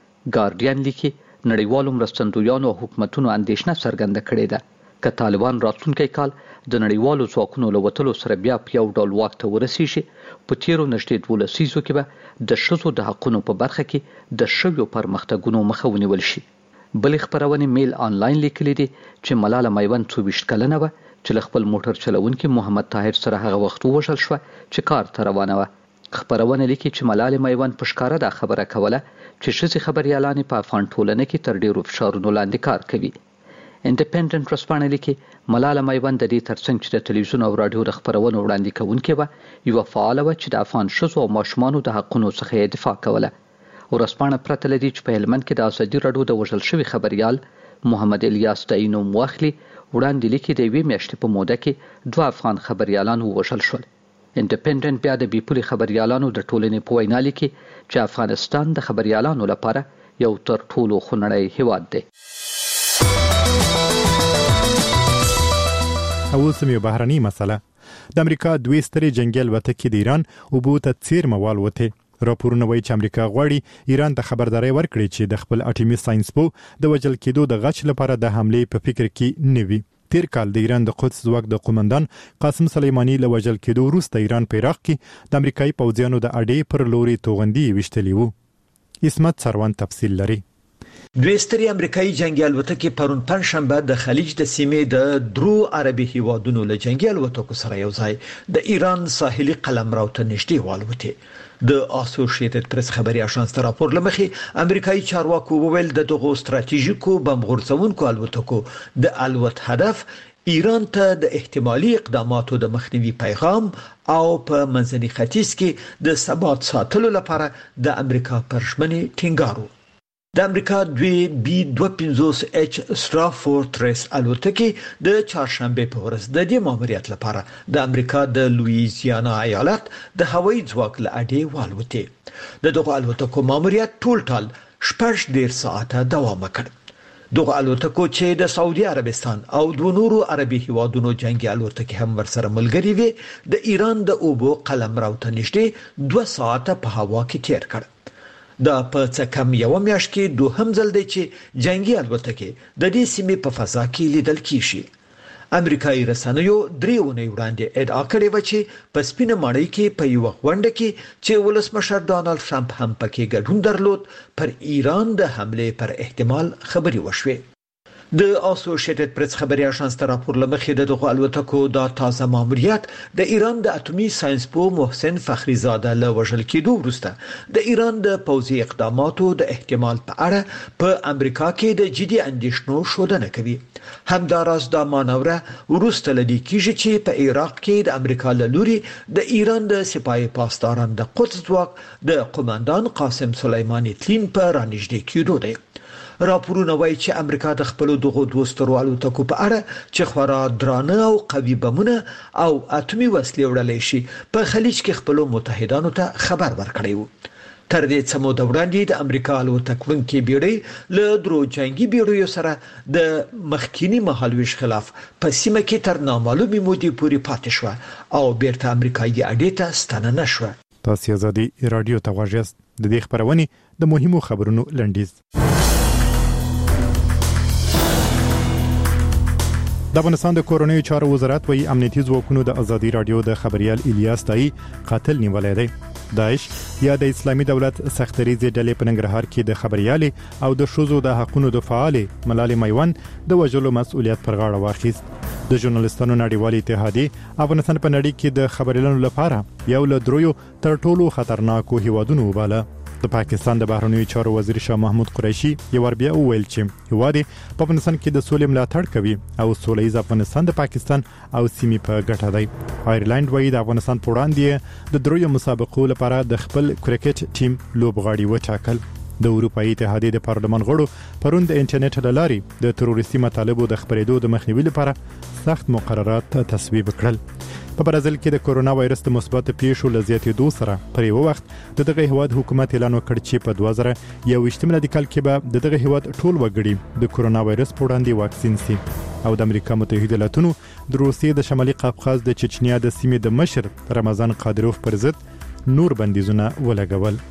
ګارډین لیکي نړیوالو مرستندویانو او حکومتونو اندېښنه څرګنده کړې ده که طالبان راتلونکي کال د نړیوالو ځواکونو له وتلو سره بیا په یو ډول واک ته ورسیږي په تیرو نږدې 12 لسیزو کې به د ښځو د حقوقو په برخه کې د شویو پرمختګونو مخه ونیول شي. بلې خبرونه میل آنلاین لیکلي دي چې ملاله میوند 24 کلنه وه چې له خپل موټر چلوونکي محمد طاهر سره هغه وخت ووژل شوه چې کار ته روانه وه. خبرونه لیکي چې ملاله میوند په ښکاره دا خبره کوله چې ښځې خبريالانې په افغان ټولنه کې تر ډیرو فشارونو لاندې کار کوي. انډیپندنت ورځپاڼه لیکي ملاله میوند د دې ترڅنګ چې د تلویزیون او رادیو د خبرونو وړاندې کوونکې وه یوه فعاله وه چې د افغان ښځو او ماشومانو د حقونو څخه یې دفاع کوله. ورځپاڼه پرته له دې چې په هلمند کې د ازادي راډیو د وژل شوي خبريال محمد الیاس دایی نوم واخلي وړاندې لیکي د یوې میاشتې په موده کې 2 افغان خبريالان ووژل شول. انډیپندنت بیا د بیپولي خبريالانو د ټولنې په وینا لیکي چې افغانستان د خبريالانو لپاره یو تر ټولو خونړی هیواد دی. او سم یو بهرني مسله د امریکا دوی سترې جنگي الوتکې د ایران اوبو ته څیرمه والوتې. راپورونه وایي چې امریکا غواړي ایران ته خبرداري ورکړي چې د خپل اټومي ساينس په د وژل کېدو د غچ لپاره د حملې په فکر کې نه وي. تیر کال د ایران د قدس ځواک د قومندان قاسم سلیمانی له وژل کېدو وروسته ایران په عراق کې د امریکایي پوځیانو د اډې پر لوري توغندي وشتلی وو. اسمت سروان تفصیل لري. دوی سترې امریکایي جنگي الوتکې پرون پنځشنبه د خلیج د سیمې د درو عربي هیوادونو له جنگي الوتکو سره یو ځای د ایران ساحلي قلمرو ته نږدې والوتې. د اسوسییټډ پریس خبري اژانس راپور لمخې امریکایي چارواکو وویل د دغو ستراتیژیکو بم غورځونکو الوتکو د الوت هدف ایران ته د احتمالي اقداماتو د مخنیوي پیغام او په منځني ختیځ کې د ثبات ساتلو لپاره د امریکا پر ژمنې ټینګار. د امریکا دوی B-250H سترافورټریس الوتکې د چهارشنبه په ورځ د دې ماموریت لپاره د امریکا د لویزیانا ایالت د هوایي ځواک له اډې والوتې. د دغه الوتکو ماموریت ټول 14 ساعته دوام وکړ. دغه الوتکو چې د سعودي عربستان او د نورو عربي هیوادونو جنگي الوتکې هم ورسره ملګري وي د ایران د اوبو قلمرو ته نږدې 2 ساعته په هوا کې تیر کړ. دا په څه کم یو میاشت کې دوهم ځل دی چې جنگي الوتکې د دې سیمې په فضا کې لیدل کیږي. امریکایي رسنیو 3 اونۍ وړاندې ادعا کړې و چې په سپینه ماڼۍ کې په یو غونډه کې چې ولسمشر ډانلډ ټرمپ هم پکې ګډون درلود پر ایران د حمله پر احتمال خبري وشوه. د اسوسییټډ پریس خبري اژانس تر راپور لمخې د دغه الوتکو د تازه ماموریت د ایران د اټومي ساينس پوه محسن فخریزاده له وژل کېدو وروسته د ایران د پوځي اقداماتو د احتمال په اړه په امریکا کې د جدي اندېښنو شودنه کوي. همداراز د مانوره وروسته لدی کیږي چې په عراق کې د امریکا له لوري د ایران د سپایي پاسداران د قدس ځواک د قوماندان قاسم سلیمانی تلین په رانږدې کېدو دی. راپورونه وایي چې امریکا د خپل دغه دوسترو الوتکو په اړه چې خورا درانه او قوي بمونه او اټومي وسلې وړلې شي په خلیج کې خپل متحدانو ته خبر ورکړی و. تر دې څه موده وړاندې د امریکا الوتکوونکې بیړۍ له درو جنگي بیړیو سره د مخکینی مهالویش خلاف په سیمه کې تر نامعلومې مودې پورې پاتې شو او بیرته امریکایي اډې ته ستنه نشوه. تاسو ازادي رادیو ته غواړئ د دې خبرونه د مهمو خبرونو لنډیز. د افغانستان د کورونی چارو وزارت وایي امنیتي ځواکونو د ازادي رادیو د خبريال الیاس تای قاتل نیولای دی. داعش یا د اسلامي دولت سختریزي ډلې په ننګرهار کې د خبريالي او د شوزو د حقوقو د فعال ملالي میوند د وجلو مسؤلیت پر غاړه واخیست. د ژورنالیستانو نړیوال اتحادیه افغانستان په نړۍ کې د خبريالانو لپاره یو له درویو تر ټولو خطرناکو هیوادونو وباله. د پاکستان د بهرنیو چارو وزیر شاه محمود قریشي یو ور بیا وویل چې هیواد په افغانستان کې د سولې ملاتړ کوي او سولهییز افغانستان د پاکستان او سیمې په ګټه دی. آیرلند وایي د افغانستان په وړاندې د درویو مسابقو لپاره د خپل کرکټ ټیم لوبغاړي وټاکل. د اروپאי اتحادیه د پارلمان غړو پرون د انټرنیټ له لارې د تروریستي مطالبو د خبرېدو د مخنیوي لپاره سخت مقررات تصویب کړل. په برازیل کې د کورونا وایرس د مثبت پیښو لزیاتېدو سره پر یو وخت دغه هیواد حکومت اعلان وکړ چې په 2021 میلادي کال کې به دغه هیواد ټول وګړي د کورونا وایرس په وړاندې واکسین شي. او د امریکا متحده ایالاتونو د روسیې د شمالي قفقاز د چچنیا د سیمې د مشر رمضان قادروف پر ضد نور بندیزونه ولګول.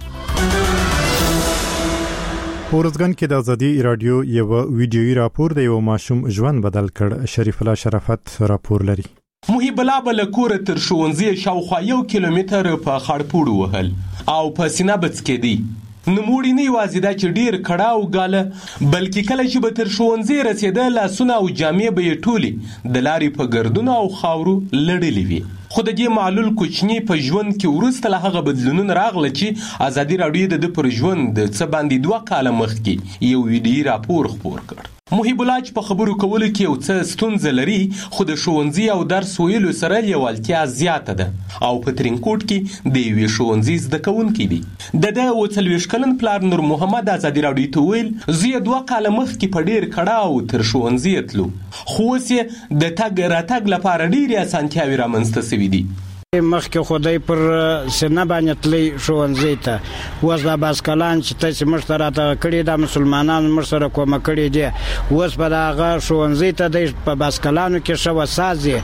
پورزګان کې د ازادي رادیو یو ویډیويي راپور د یو ماشوم ژوند بدل کړ. شریف الله شرافت راپور لري. محب الله بل کور تر شونځي شاوخوا 1 کیلومتر په خړپوړ وهل او په سینه بڅ کې دی. نموړي نه یوازې دا چې ډیر کړهو غاله بلکې کله چې به تر شونځي رسیدل لاسونه او جامې به ټولي د لارې په ګردونو او خاورو لړلې وي. خو د دې معلول کوچنی په ژوند کې ورسته له هغه بدلونونه راغله چې ازادي رادیو د پر ژوند د څه باندې 2 کال مخکې یو ویډیو راپور خپور کړ. محب الله چې په خبرو کولو کې یو څه ستونزه لري خو د ښوونځي او درس ویلو سره لیوالتیا زیاته ده او په ترینکوټ کې د یوې ښوونځي زده کوونکی دی. د 40 کلن پلار نور محمد ازادي رادیو ته ویل زه 2 کال مخکې په ډیر کړهو تر ښوونځي تلو خو اوس د تګ راتګ لپاره ډیره اسانتیاوې رامنځته شوې دي. مخکې خدای پر سینه باندې تللی ښوونځي ته اوس دا باسکلان چې تاسې موږ ته راته کړي دا مسلمانانو موږ سره کومه کړې دي اوس په دغه ښوونځي ته دی په باسکلانو کې ښه وساز دی.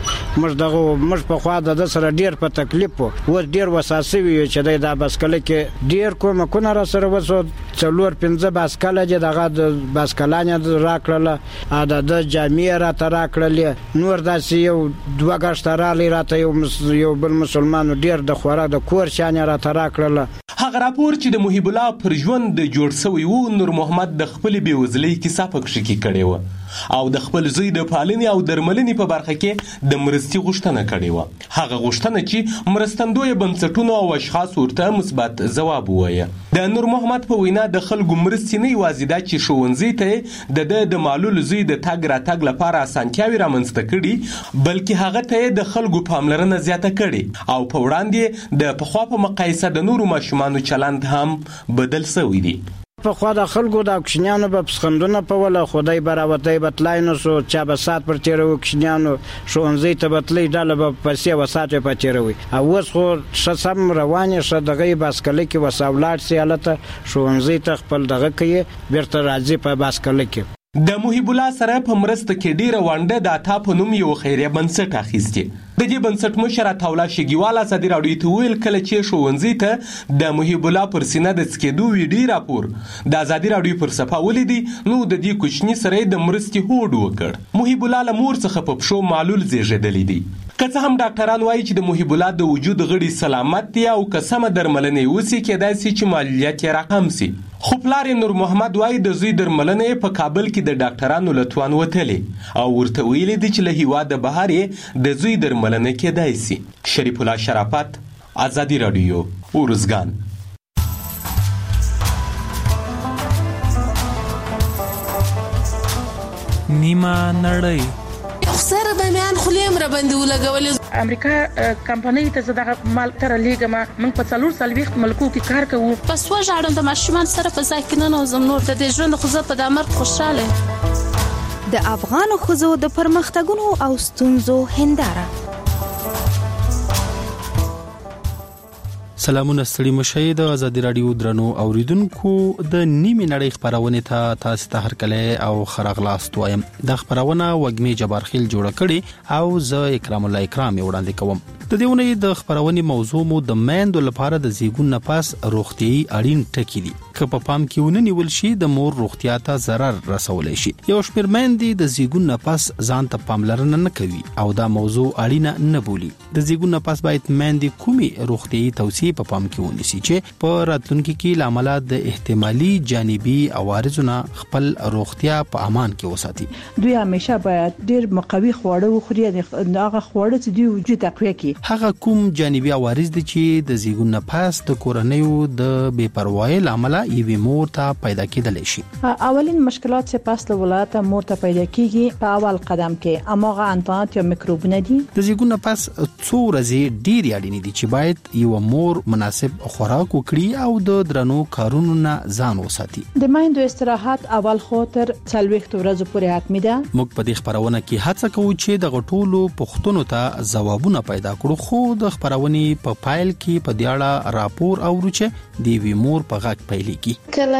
موږ پخوا د ده سره ډېر په تکلیف و اوس ډېر وساز سوي یو چې دی دا باسکله کې ډېر کومکونه را سره وسو 4-5 باسکله دي دغه د باسکلان یې راکړله د ده جامې راته راکړلې نور داسې یو 2 ګشته رالی راته یو بل مسلمانو ډیر د خوراک د کور شان را ترا کړل. هغه راپور چې د محب الله پر ژوند د جوړ شوی وو نور محمد د خپل بیوزلۍ کیسه پکښ کې کړې و او د خپل زوی د پالنې او درملنې په برخه کې د مرستي غوښتنه کړې و. هغه غوښتنه چې مرستندوی بنسټونو او اشخاص ورته مثبت ځواب ووایه. د نور محمد په وینا د خلکو مرستې نه یوازې دا چې ښوونځي ته د معلول زوی د تګ راتګ لپاره اسانتیاوې رامنځته کړي بلکې هغه ته د خلکو پاملرنه زیاته کړي او په وړاندې د پخوا په مقایسه د نورو ماشومانو چلند هم بدل شوی دی. پخوا د خلکو د کوچنیانو په پسخندونه په ولا خدای براوتای بتلای نو سو چا به سات پر تیرو کوچنیانو ښوونځي ته بتلای ډاله په پسې وسات په تیروي او اوس خو سم روانه شه دغه باسکل کې وساولات سیالته ښوونځي ته خپل دغه کوي بیرته راځي په باسکل کې. د محب الله سره په مرسته کې ډیره وانډه د عطا په نوم یو خیریه بنسټ اخیستی. د دې بنسټ مشر عطاالله شګیوال ازادي رادیو ته ویل کله چې ښوونځي ته د محب الله پر سینه د څکېدو ویډیو راپور د ازادي رادیو پر صفحه ولیدي نو د دې کوچني سره د مرستې هوډ وکړ. محب الله له مور څخه په پښو معلول زیږېدلی دی. که څه هم ډاکټران وایي چې د محب الله د وجود غړي سلامت دي او که سمه درملنه وسی کېدای شي چې مالیات یې راکم شي. خو پلار نور محمد وایي د زوی درملنه په کابل کې د ډاکټرانو له توان وتلې او ورته ویلي دي چې له هیواده بهر یې د زوی درملنه کېدای شي. شریف الله شرافت، آزادی رادیو، ارزګان. نیمه نړۍ سره به میان خلیم را باندې ولګولې. امریکا کمپنۍ ته زده مال تر لیګما موږ په 440 ملکو کې کار کوو. پس وژاړم د ماشومان سره په ځای کې نه نوزم نور د دې ژوند خو زه په دامر خوشاله. د افغان ښځو د پرمختګونو او ستونزو هنداره. سلامونه ستړي مشي د آزادي رادیو درنو اوریدونکو د نیمه نړۍ خبرونه ته تاسو ته هرکله او خراغلاست وایم. د خبرونه وګمي جبارخیل جوړ کړي او زه اکرام الله اکرام وړاندې کوم. د دیونه د خبرونه موضوع مو د میندو لپاره د زیګون نفس روغتيي اړین ټکی دي. که په پام کې ونه نیول شي د مور روغتیا ته ضرر رسولای شي. یو شمېر میندې د زیګون نفس ځان ته پاملرنه نه کوي او دا موضوع اړینه نه بولي. د زیګون نفس باید میندې کومي روغتيي توصیه په پام کې ونیسي چې په راتلونکي کې لامل د احتمالي جانبي عوارضونو خپل روغتیا په امان کې وساتي. دوی همیشه باید ډیر مقوي خواړه وخوري، هغه خواړه چې دوی وجود تقویه کوي. هغه کوم جانبي عوارض دي چې د زیګون نفس د کورنیو د بے پروايي لامل یوې مور ته پیدا کېدلی شي. اولین مشکلات چې پس له ولادت مور ته پیدا کیږي په اول قدم کې اماغه انتانات یا میکروبونه دي. د زیګون نفس څو ورځې ډیر اړین دي چې باید یو مور مناسب خوراک وکړي او د درنو کارونو نه ځان وساتي. د مایندو استراحت اول خاطر 40 ورځې پورې حتمی ده. موږ په دې خبرونه کې هڅه کوو چې د غټولو پښتنو ته ځوابونه پیدا کړو، خو د خبرونې په پایل کې په دیاړه راپور اورو چې د وی مور په غږ پیلېږي. کله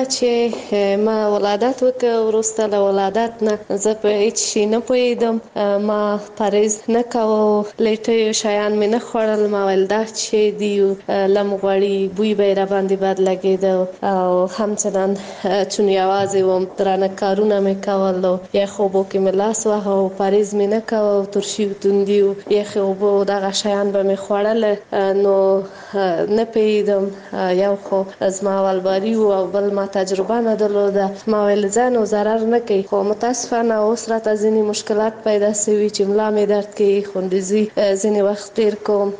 چې ما ولادت وکړ وروسته له ولادت نه زه په هیڅ شي نه پوهېدم، ما پرهیز نه کوم، لیټه شیان مې نه خوړل، ما ویل دا چې دی لمغوړي بوی به را باندې بد لګېده او همچنان چون یوازې وم درانه کارونه مې کول، یا خوبو کې مې لاس واهه او پرهیز مې نه کوم، ترشي و توندي و یخې اوبه او دغه شیان به مې خوړل. نو نه پوهېدم، یو خو زما اولباري و او بل ما تجربه نه درلوده، ما ویل ځان او ضرر نه کوي، خو متاسفانه اوس راته ځینې مشکلات پیدا شوي چې ملا مې درد کوي، خوندزي ځینې وخت ډېر کوم.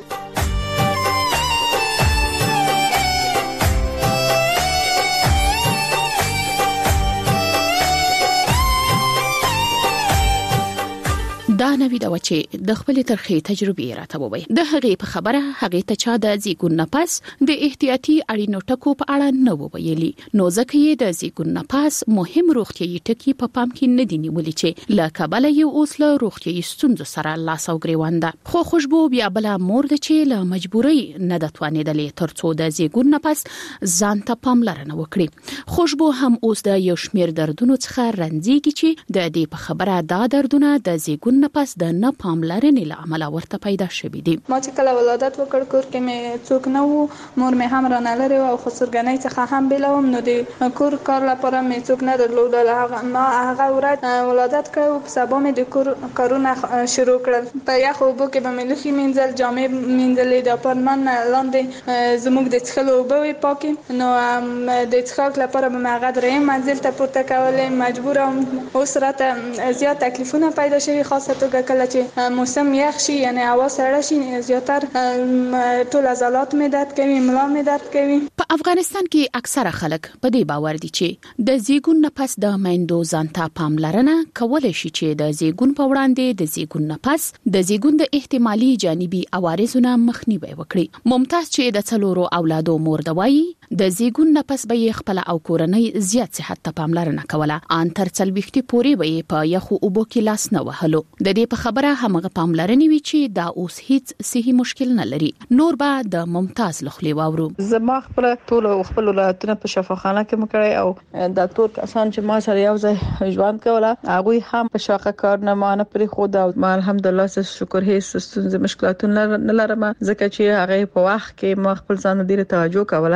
دا نوې دا چې د خپل ترخی تجربې راته ووي. د هغې په خبره هغې ته چا د زیګون نفس د احتیاطي اړینو ټکو په اړه نه وویلي، نو ځکه یې د زیګون نفس مهم روغتیايي ټکي په پام کې نه دي نیولي چې له کبله یې اوس له روغتیايي ستونزو سره لاس او ګریوان ده. خو خوشبو بیا بل مور ده چې له مجبورۍ نه د توانېدلې ترڅو د زیګون نفس ځان ته پاملرنه وکړي. خوشبو هم اوس د یو شمېر دردونو څخه رنځيږي چې د دې په خبره دا دردونه د زیګون پس د نه پاملرنې له امله ورته پیدا شوي دي. ما چې کله ولادت وکړ کور کې مې څوک نه وو، مور مې هم رانه لري او خسرګنۍ څخه هم بیلوم، نو د کور کار لپاره مې څوک نه درلودل. هغه ورځ ولادت کړو، په سبا مې د کور کارونه شروع کړل. په یخ اوبو کې به مې لوښي مینځل، جامې مینځلې، د اپارتمان لاندې زموږ د څښلو اوبه وې پاکې، نو د څښاک لپاره به مې هغه درېیم منزل ته پورته کولې. مجبوره اوس راته زیات تکلیفونه پیدا شوي، خاصه توګه کله چې موسم یخ شي، یعنی هوا سړه شي، زیاتر ټول عضلات مې درد کوي، ملا مې درد کوي. په افغانستان کې اکثره خلک په دې باور دي چې د زیګون نفس د میندو ځان ته پاملرنه کولای شي چې د زیګون په وړاندې د زیګون نفس د زیګون د احتمالي جانبي عوارضونو مخنیوي وکړي. ممتاز چې د څلورو اولادو مور ده وایي د زیګون نفس به خپل او کورنۍ زیات صحت ته پاملرنه کوله، ان تر 40 پورې به په یخو اوبو کې لاس نه وهلو. د دې په خبره همغه پاملرنې وی چې دا اوس هیڅ صحي مشکل نه لري. نور به د ممتاز لخلې واورو. زما خپل ټول خپل ولادتونه په شفاخانه کې مکړی او د ټول کسان چې ما سره یو ځای ژوند کوله هغه هم په شاقه کار نه مان پرې خو دا الحمدلله شکر هیڅ ستونزې مشکلات نه لرم، ځکه چې هغه په وخت کې ما خپل ځان ډیر توجه کوله. د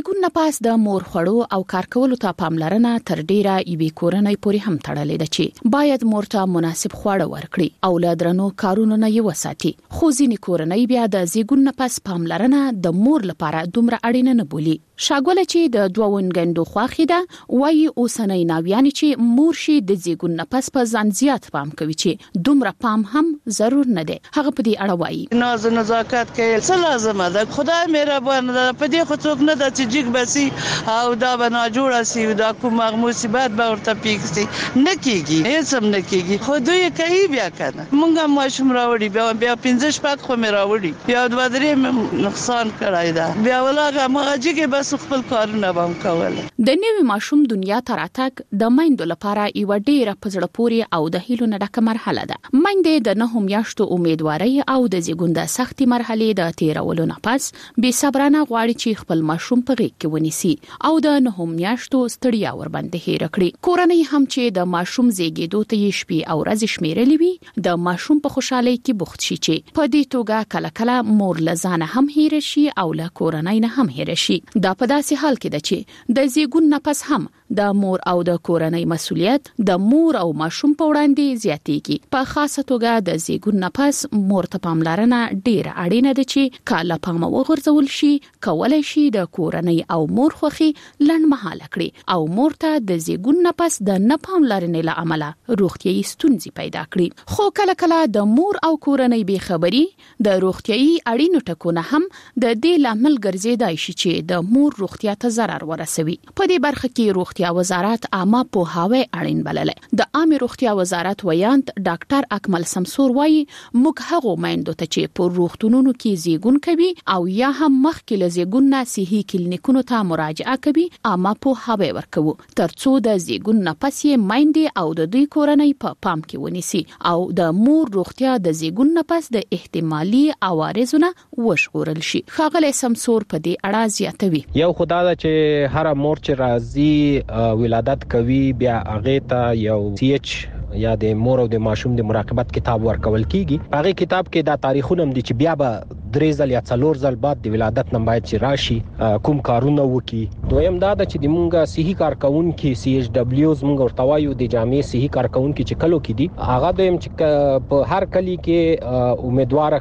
زیږون نه پاس د مور خوړو او کار کولو ته پاملرنه تر ډیره یوې کورنۍ پورې هم تړلې ده چې باید مور ته مناسب خواړه ورکړي او له درنو کارونو نه یې وساتي. خو ځینې کورنۍ بیا د زیږون نه پاس پاملرنه د مور لپاره دومره اړینه نه بولي. شاګوله چې د دوه ونګندو خواخې ده وایي اوسنۍ ناویانې چې مور شي د زیږون نه پس په ځان زیات پام کوي چې دومره پام هم ضرور نه دی. هغه په دې اړه وایي ناز نزاکت کوي څه لازمه ده. خدای مهربان ده، په دې خو څوک نه ده چې جګ بسي او دا بنا جوړه سي او دا کوم مصیبت به ورته پیښ سي. نه کیږي، هیڅ هم نه کیږي. خو دوی کوي بیا کنه مونږه ماشوم راوړي بیا 15 شپږ خو مې راوړي بیا دوه درې نقصان کړای دا بیا ولاغه ماجیږي بس خپل کارونه بم کوله. د نوې ماشوم دنیا ته راتګ د میندو لپاره یو ډیره پزړه پوري او د هیلو نه ډکه مرحله ده. میندې د 9 میاشتو امیدواري او د زیږون د سختي مرحلې د تیرولو نه پس بې صبرانه غواړي چې خپل ماشوم په غېږ کې ونیسي او د 9 میاشتو ستړیا ور باندې هېر کړي. کورنۍ هم چې د ماشوم زیږیدو ته یې شپې او ورځې شمیرلې وي د ماشوم په خوشحالۍ کې بوخت شي چې په دې توګه کله کله مور لزانه هم هېر شي او له کورنۍ نه هم هېر شي. دا په داسې حال کې ده چې د زیږون نه پس هم د مور او د کورنۍ مسؤلیت د مور او ماشوم په وړاندې زیاتېږي. په خاصه توګه د زیږون نه پس مور ته پاملرنه ډیره اړینه ده چې کله پام وغورځول شي کولای شي د کورنۍ او مور خوخي لنډمهاله کړي او مور ته د زیږون نه پس د نه پاملرنې له امله روغتيایي ستونزې پیدا کړي. خو کله کله د مور او کورنۍ بې خبري د روغتيایي اړینو ټکونه هم د دې لامل ګرځیدای شي چې د مور روغتیا ته ضرر ورسوي. په دې برخه کې روغتیا وزارت عامه پوهاوی اړین بللې. د عامه روغتیا وزارت ویاند ډاکټر اکمل سمسور وایي موږ هغه میندو ته چې په روغتونونو کې زیږون کوي او یا هم مخکې له زیږون نه صحي کلینیکونو ته مراجعه کوي عامه پوهاوی ورکوي ترڅو د زیږون نه پس یې میندې او د دوی کورنۍ په پام کې ونیسي او د مور روغتیا د زیږون نه پس د احتمالي عوارضونو وژغورل شي. ښاغلی سمسور په دې اړه زیاتوي یو خدای دا چې هر مور چې راځي ولادت کوي بیا هغه ته یو CH یا د مور او د ماشوم د مراقبت کتاب ورکول کیږي. هغه کتاب کې دا تاریخونه دي چې بیا به 3 ځل یا 4 ځل بعد د ولادت نه باید چې راشي کوم کارونه وکي. دویم دا چې د مونږه صحي کارکونکو CHWs مونږ ورته وایو د جامع صحي کارکونکو چې کلو کې دي هغه دویم چې په هر کلی کې امیدوار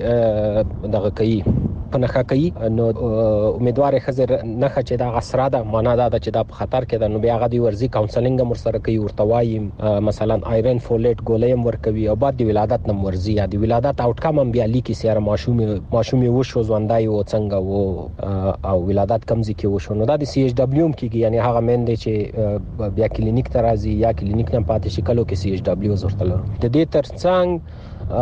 خزه دغه کوي پنهخه کوي نو امیدوار خزر نه چې دا غسره ده معنا دا چې دا په خطر کې ده نو بیا غدي ورزي کاونسلینګ مر سره کوي ورته وایم مثلا آیرن فولیټ ګولیم ورکوي او بعد د ولادت نم ورزي یا د ولادت اوټکم هم بیا لیکي سره ماشومي وشو ځوندای او څنګه او ولادت کمزې کې وشو نو دا د CHW کېږي یعنی هغه مند چې بیا کلینیک ته راځي یا کلینیک نه پاتې شي کلو کې CHW ورته لرو. د دې ترڅنګ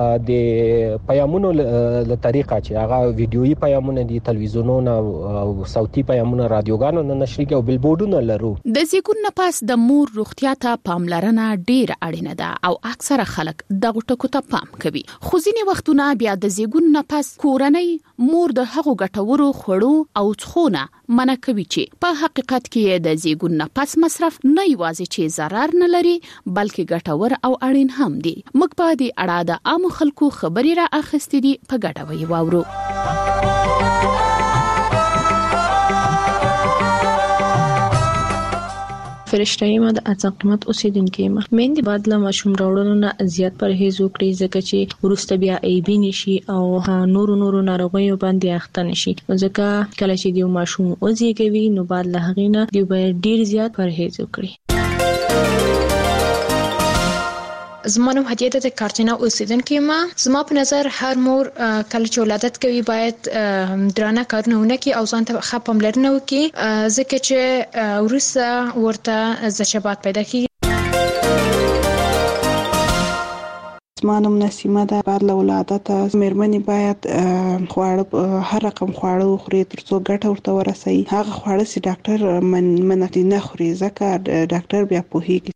د پیامونو له طریقه چې هغه ویډیويي پیامونه دي تلویزیونونو او صوتي پیامونه رادیوګانو نه نشريږي او بلبورډونه لرو. د زیږون نه پس د مور روغتیا ته پاملرنه ډیره اړینه ده او اکثره خلک دغه ټکو ته پام کوي. خو ځینې وختونه بیا د زیږون نه پس کورنۍ مور د هغو ګټورو خوړو او څخونه منع کوي چې په حقیقت کې د زیږون نه پس مصرف نه یوازې چې ضرر نه لري بلکې ګټور او اړین هم دي. موږ په دې اړه د عام خلکو خبري را اخستې دي په ګډه وی واورو. فرشته یم د اعظم قیمت اوسیدونکو یم. مېندې باید له ماشوم راوړلو نه زیات پرهیز وکړي ځکه چې ورسته بیا ایبي نشي او نورو ناروغیو باندې اخته نشي. ځکه کله چې د ماشوم وزېږوي نو باید له هغې نه دوی باید ډیر زیات پرهیز وکړي. زما نوم هدیه ده د کارتینا اوسیدونکې یم. زما په نظر هر مور کله چې ولادت کوي باید درانه کارونه ونه کړي او ځان ته ښه پاملرنه وکړي ځکه چې وروسته ورته زچبات پیدا کیږي. زما نوم نسیمه ده. بعد له ولادته مېرمنې باید خواړه هر رقم خواړه وخوري ترڅو ګټه ورته ورسوي. هغه خواړه چې ډاکټر منع نه خوري ځکه ډاکټر بیا پوهیږي.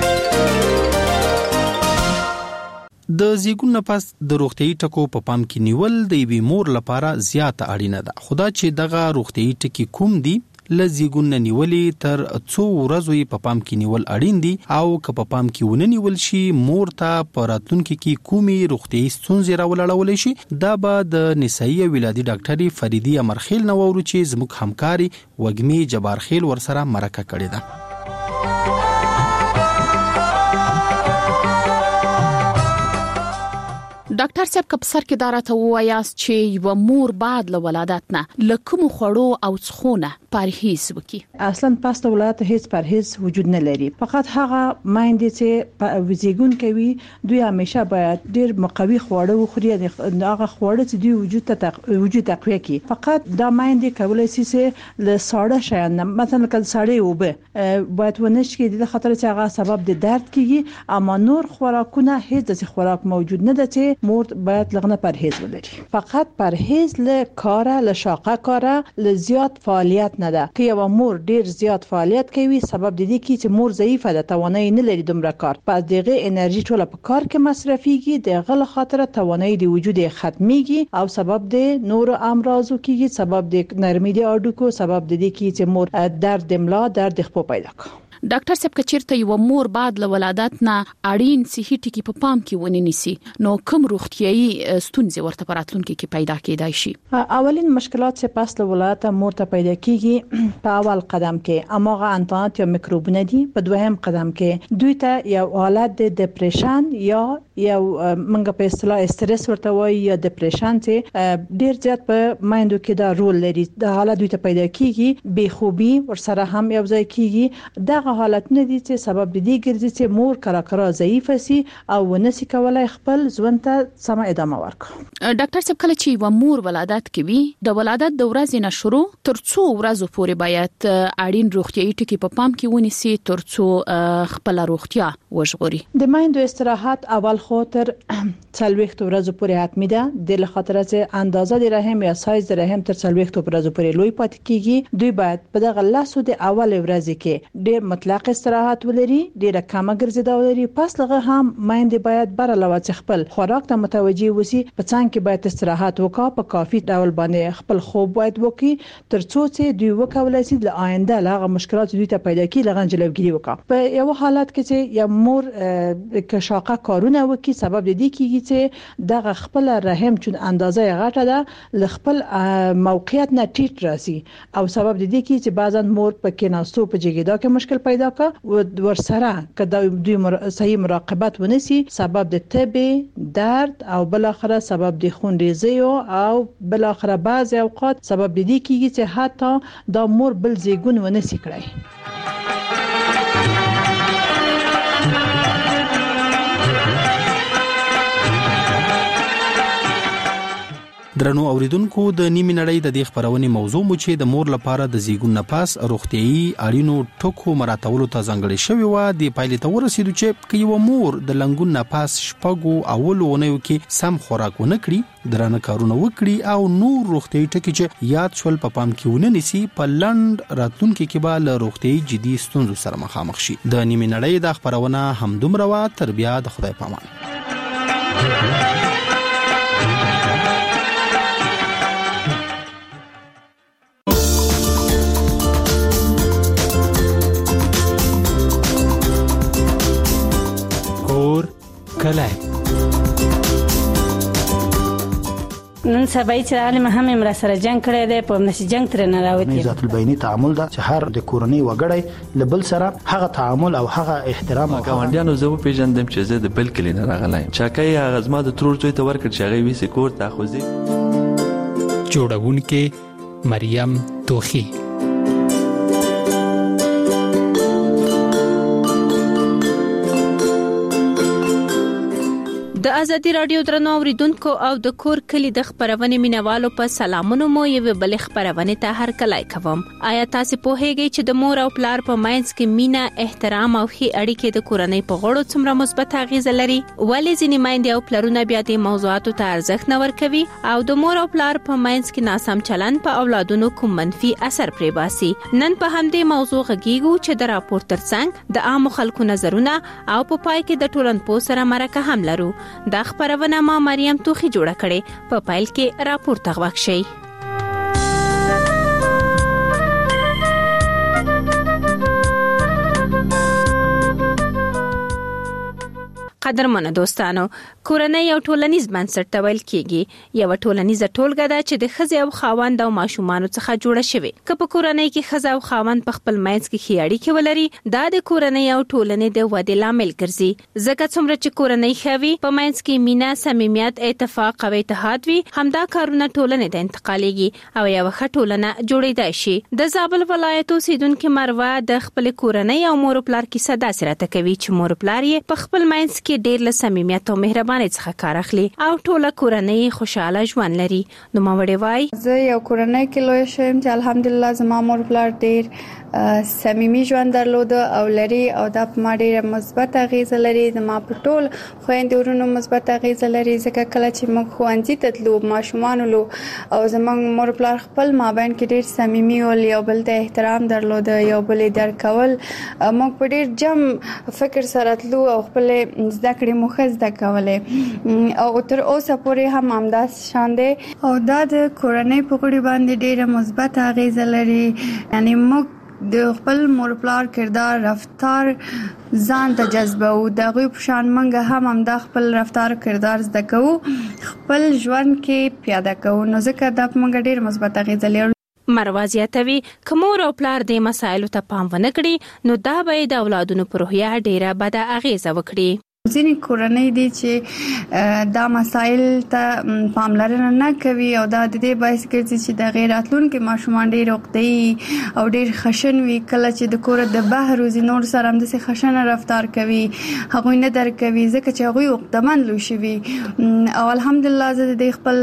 د زیږون نه پس د روغتيایي ټکو په پام کې نیول د یوې مور لپاره زیاته اړینه ده. خدا چې دغه روغتيایي ټکي کوم دي لزیګون نیولې تر 2 ورځې په پام کې نیول اړین دي او که په پام کې ونه نیول شي مور ته په راتلونکي کې کومي روغتيایي ستونزې راولړولې شي. دا به د نسایي ولادي ډاکټري فریدي امرخیل نو ورو چې زموږ همکاري وګمي جبارخیل ورسره مرکه کړې ده. ډاکټر صاحب کپسر کې دارته وایاست چې یو مور بعد له ولادت نه لکه خوړو او څخونه پرهیز وکي. اصلا پس د ولادت هیڅ پرهیز وجود نه لري، فقط هغه مایندې چې وزیګون کوي دوی همیشه باید ډیر مقوي خواړه وخوري، هغه خواړه چې دوی وجود تقویه کوي. فقط دا مایندې کولای شي چې له ساړه شیان مثلا کله ساړه وبه باید ونشي د خاطر چې هغه سبب د درد کیږي، اما نور خوراکونه هیڅ د خوراک موجود نه ده چې مور باید لغنه پرهیز ولري. فقط پرهیز له کاره له شاقه کاره له زیات فعالیت نه ده. که یو مور ډیر زیات فعالیت کوي سبب د دې کې چې مور ضعیفه ده، توانایي نه لري دومره کار، پس دغه انرژي ټوله په کار کې مصرفيږي، دغه له خاطر توانایي د وجود ختميږي او سبب د نور امراضو کیږي، سبب د نرمي د اډوکو، سبب د دې کې چې مور درد ملا درد خپل پیدا کوي. ډاکټر صاحب کچیرته یو مور بعد له ولادت نه اړین صحي ټکی په پام کې ونی نسی نو کوم روغتيایي ستونزې ورته پراتلونکو کې پیدا کېدای شي؟ اولین مشکلات چې پس له ولادت مور ته پیدا کیږي په اول قدم کې اماغه انتانات یا میکروبونه دي، په دویم قدم کې دوی ته یو حالت د ډیپریشن یا یو منګه په اصطلاح استرس ورته وایي یا ډیپریشن چې ډیر زیات په مایندو کې دا رول لري، دا حالت دوی ته پیدا کیږي، بې خوبي ورسره هم یو ځای کیږي. دا حالتونه دي چې سبب دي ګرځي چې مور کرا ضعیف سي او ونسي کولای خپل ژوند ته سم ادامه ورکړي. ډاکټر صاحب کله چې و مور ولادت کوي د ولادت د ورځې نه شروع تر 2 ورځې پورې باید اړین روغتيایي ټکي په پام کې ونیسي تر څو خپل روغتیا وژغوري. د مایندو استراحت اول خاطر 40 ورځې پورې حتمی ده، د خاطر چې اندازه د رحم یا سایز د رحم تر 40 ورځې پورې لوی پاتې کیږي. دوی باید په دغه لاسو د اول ورځې کې ډېر مطلق استراحت ولري، ډیره کمه ګرځیدا ولري. پس لغه هم مایندې باید بر علاوه خپل خوراک ته متوجي وسی، په څنګه کې باید استراحت وکړي، په کافي ډول باندې خپل خوب باید وکړي تر څو چې دوی وکولای شي د آینده لغه مشکلات دوی ته پیدا کیږي لغه جلوګیری وکړي. په یو حالت کې چې یو مور کشاقه کارونه وکړي سبب د دې کیږي چې دغه خپل رحم چون اندازه غټه ده ل خپل موقعیت نه ټیټ راسي او سبب د دې کیږي چې بعضن مور په کیناستو په جګیدا کې مشکل پیدا کا ورسره کدا دوی صحیح مراقبت ونسی سبب د تب درد او بالاخره سبب د خون ریزی او بالاخره بعض اوقات سبب د دې کیږي چې حتی د مور بل زیګون ونسی کړای. درنو اوریدونکو د نیمه نړۍ د دې خبرونې موضوع مو چې د مور لپاره د زیګون نفاس روغتيایي اړینو ټکو مراتبولو ته ځانګړي شوی و د پایلې ته ورسېدو چې کيو مور د لنګون نفاس شپږو اولونه کې سم خوراک ونه کړي، درانه کارونه وکړي او نور روغتيایي ټکي چې یاد شول په پام کې ونه نسی په لند راتلونکو کې به له روغتيایي جدي ستونزو سره مخامخ شي. د نیمه نړۍ د خبرونه همدومره وا تر بیا د خدای پامان. کله نن سبا چې عالم هم امر سره جنگ کړی دی په نشي جنگ تر نه راوتی. ذات البینی تعامل دا چې هر د کورنۍ وګړی لبل سره هغه تعامل او هغه احترام او ګاونډیانو زه پیژندم چې زه د بل کلی نه راغلایم. چاکای هغه زما د ترور څوی ته ورکړ چې هغه وی سکور تاخوزي. جوړونکې مریم توخی. د ازادي رادیو درنو اوریدونکو او د کور کلی د خبرونه مینوالو په سلامونو مو یو بل خبرونه ته هر کله کوم. آیا تاسو په هیګي چې د مور او پلار په ماینس کې مینا احترام او ښه اړیکې د کورنۍ په غړو څومره مثبت اغیز لري؟ ولې ځینې مایندې او پلرونه بیا د موضوعاتو ته ارزښت نه ورکوي او د مور او پلار په ماینس کې ناسم چلند په اولادونو کوم منفي اثر پرې باسي؟ نن په همدې موضوع غږیږو چې د راپور ترڅنګ د عام خلکو نظرونه او په پای کې د ټولنپوه سره مرکه هم لرو. دا خبرونه ما مریم توخی جوړه کړې، په پایل کې راپور تغوښ شي. قدرمنو دوستانو، کورنۍ یو ټولنیز بنسټ ته ویل کیږي. یو ټولنیزه ټولګه ده چې د ښځې او خاوند او ماشومانو څخه جوړه شوې. که په کورنۍ کې ښځه او خاوند په خپل منځ کې ښې اړیکې ولري، دا د کورنۍ او ټولنې د ودې لامل ګرځي. ځکه څومره چې کورنۍ ښه وي، په منځ کې مینه، صمیمیت، اتفاق او اتحاد وي، همدا کارونه ټولنې ته انتقالېږي او یو ښه ټولنه جوړېدای شي. د زابل ولایت اوسیدونکې مروه د خپل کورنۍ او مور پلار کیسه داسې راته کوي چې مور پلار یې په خپل منځ کې ډېر له صمیمیت او مهربانۍ څخه کار اخلي او ټوله کورنۍ خوشاله ژوند لري. نو ماوړې وای زه یو کورنۍ کې لوی شوم چې الحمدلله زما مور پلار ډېر صمیمي ژوند درلود او لري او دا په ما ډېره مثبت اغیزه لري. زما په ټول خویندې ورونو مثبت اغیزه لري، ځکه کله چې موږ ښوونځي ته تلو، ماشومان ولو او زموږ مور پلار خپل مابین کې ډېر صمیمي ول، یو بل ته احترام درلود، یو بل درک کول. موږ په ډېر جم فکر سره تلو او خپل زده کړې مو ښه زده کولې او تر اوسه پورې هم همداس شان دی او دا د کورنۍ په غړي باندې ډېره مثبت اغیزه لري. یعنی موږ د خپل مور پلار کردار، رفتار ځان ته جذبو، دغه په شان منګه هم د خپل رفتار کردار زده کوو، خپل ژوند کې پیاده کوو. نو ځکه دا موږ ډېر مثبت اغیزه لري. مروه زیاتوي که مور او پلار د مسایلو ته پام ونه کړي، نو دا به د اولادونو پر روحیه ډېره بده اغیزه وکړي. ځینې کورنۍ دي چې دا مسایل ته پاملرنه نه کوي او دا د دې باعث ګرځي چې د غیر راتلونکي ماشومان ډېر عقده‌ای او ډېر خشن وي. کله چې د کور د بهر وزي نور سره هم داسې خشنه رفتار کوي، هغوی نه درک کوي ځکه چې هغوی عقدمن لوی شوي. او الحمدلله زه د خپل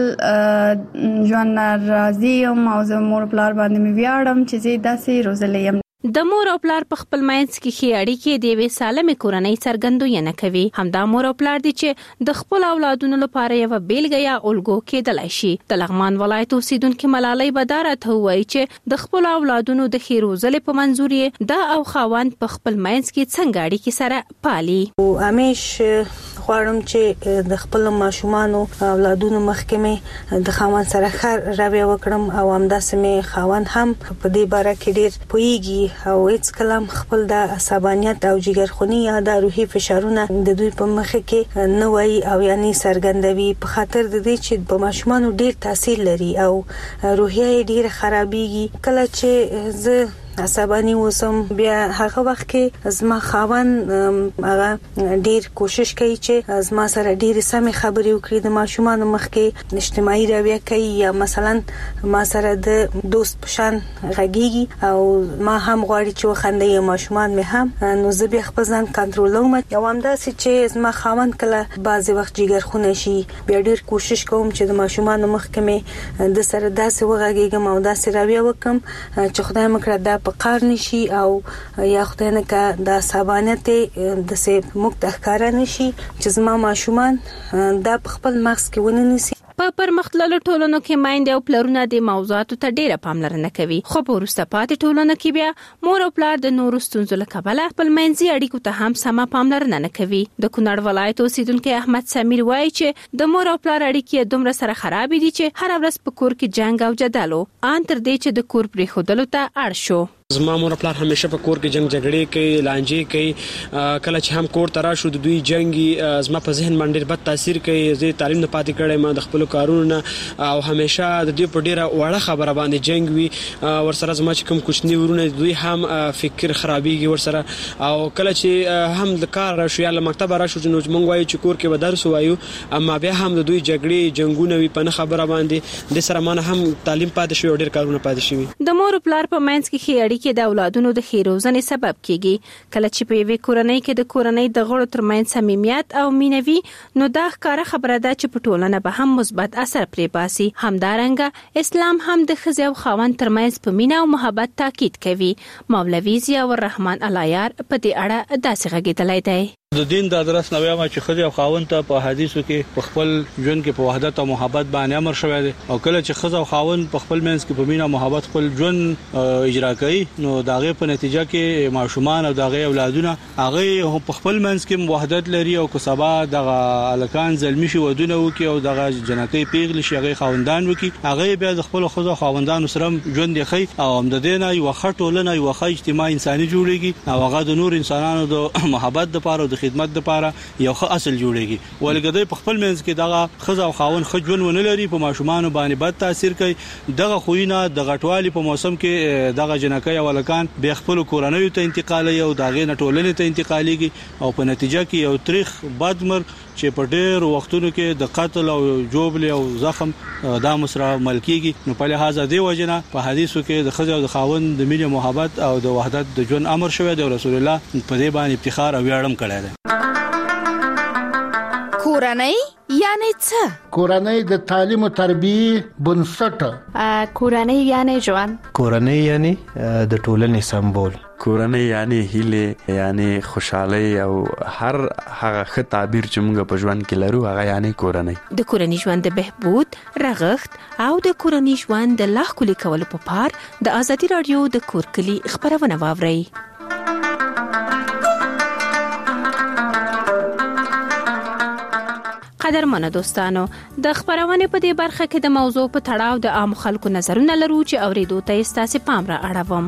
ژوند راضي یم او زه مور پلار باندې مې ویاړم چې زه داسې روزلې یم. د مور او پلار په خپل منځ کې ښې اړیکې د یوې سالمې کورنۍ څرګندونه کوي. همدا مور او پلار دي چې د خپل اولادونو لپاره یو بیلګه یا الګو کېدلای شي. د لغمان ولایت اوسیدونکې ملالۍ بداره ته وایي چې د خپل اولادونو د ښې روزلې په منظور یې دا او خاوند په خپل منځ کې څنګه اړیکې سره پالي. او همیش غواړم چې د خپل ماشومانو اولادونو مخکمه د خاوند سره ښه رویه وکړم او همداسې مې خاوند هم په دې باره کې ډېر پوهیږي او هیڅ کلام خپل د عصبانیت او جګرخونی یا د روحي فشارونه د دوی په مخ کې نه وایي او یعنی سرګندوي، په خاطر د دې چې په ماشومانو ډېر تاثیر لري او روحیه یې ډېر خرابېږي. کله چې زه عصبانی وسم بیا هغه وخت کې زما خاوند هغه ډیر کوشش کوي چې زما سره ډیر سمې خبرې وکړي، د ماشومان مخ کې اجتماعي رویه کوي یا مثلا ما سره د دوست پشان غږیږي او ما هم غواړي چې وخندي ماشومان مې هم، نو زه بیا خپل ځان کنټرولوم. یو همداسې چې زما خاوند کله بعضی وخت جګرخونه شي، بیا ډیر کوشش کوم چې د ماشومان مخ کې مې د سره داسې وغږیږم او داسې رویه وکم چې خدای مکړه دا په قار نشي او یا خدای نه کا د عصبانیت د سه مقته ښکارا نشي چې زما ماشومان دا په خپل مغز کې ونه نیسي. په پرمختللو ټولنو کې مایندې او پلرونه د موضوعاتو ته ډیره پاملرنه کوي، خو په وروسته پاتې ټولنو کې بیا مور او پلار د نورو ستونزو له کبله خپل منځي اړیکو ته هم سمه پاملرنه نه کوي. د کونړ ولایت اوسیدونکي احمد سمیر وایي چې د مور او پلار اړیکې دومره سره خراب دي چې هر ورځ په کور کې جنگ او جدل ان تر دې چې د کور پرې خودلو ته اړ شو. زما مور پلار همیشه په کور کې جنگ جګړې کوي، لانجې کوي. کله چې هم کور ته راشو د دوی جنگي زما په ذهن باندې بد تاثیر کوي. زه تعلیم نه پاتې کړم، ما د خپل کارونو او همیشه د دې په ډیره وړه خبره باندې جنگ وي. ورسره زما چې کوم کوچنی ورونه دوی هم فکر خرابېږي ورسره. او کله چې هم د کار راشو یا له مکتب راشو نو موږ وایو چې کور کې به درس وایو، اما بیا هم د دوی جګړې جنگونه وي په نه خبره باندې. د سره مانه هم تعلیم پاتې شوی او ډیر کارونه پاتې شوی. د مور پلار په منځ کې خې اړیکې د اولادونو د ښې روزنې سبب کیږي. کله چې په یوې کورنۍ کې د کورنۍ د غړو ترمنځ صمیمیت او مینه وي، نو دا ښکاره خبره ده چې په ټولنه به هم مثبت اثر پرې باسي. همدارنګه اسلام هم د ښځې او خاوند ترمنځ په مینه او محبت تاکید کوي. مولوي ضیاء الرحمن العیار په دې اړه داسې غږېدلی دی. د دین د ادرس نو وایم چې خځه او خاوند ته په حدیثو کې په خپل ژوند کې په وحدت او محبت باندې امر شوی دی، او کله چې خځه او خاوند په خپل منځ کې په مینه او محبت خپل ژوند اجرا کوي، نو داغه په نتیجه کې ماشومان او داغه اولادونه هغه په خپل منځ کې وحدت لري، او که سبا دغه الکان زلمی شي ودونه وکي او دغه جنکې پیغلی شي هغه خاوندان وکي، هغه بیا د خپل خځه خاوندانو سره ژوند دی خي، او هم د دینه یو خټولنه یو خې اجتماعي انساني جوړيږي، او هغه د نور انسانانو د محبت لپاره او د خدمت لپاره یو ښه اصل جوړيږي ولګدې په خپل منځ کې دغه خزه او خاون خجون ونه لري په ماشومان باندې بد تاثیر کوي دغه خوینه د غټوالي په موسم کې دغه جنکۍ او لکان به خپل کورنۍ ته انتقالي او دغه نټولنې ته انتقاليږي او په نتیجه کې یو تاریخ بدمر چې په ډېر وختونو کې د قتل او جوبل او زخم دا مسره ملکیږي نو په لحاظ دی وجنه په حدیثو کې د خزه او د خاوند د مینې محبت او د وحدت د ژوند امر شوی دی رسول الله په دې باندې افتخار او ویاړم کړی دی کورنۍ یعنی څه؟ کورنۍ د تعلیم او تربیه بنسټ. کورنۍ یعنی ژوند. کورنۍ یعنی د ټولنې سمبول. کورنۍ یعنی هیله یعنی خوشحالي او هر هغه ښه تعبیر چې موږ په ژوند کې لرو هغه یعنی کورنۍ. د کورنۍ ژوند د بهبود رغښت او د کورنۍ ژوند د لا ښکلي کولو په پار د ازادي رادیو د کور کلی خبرونه واورئ. قدرمنو دوستانو د خبرونه په دې برخه کې د موضوع په تړاو د عام خلکو نظرونه لرو چې اوریدو ته ستاسو پام را اړوم.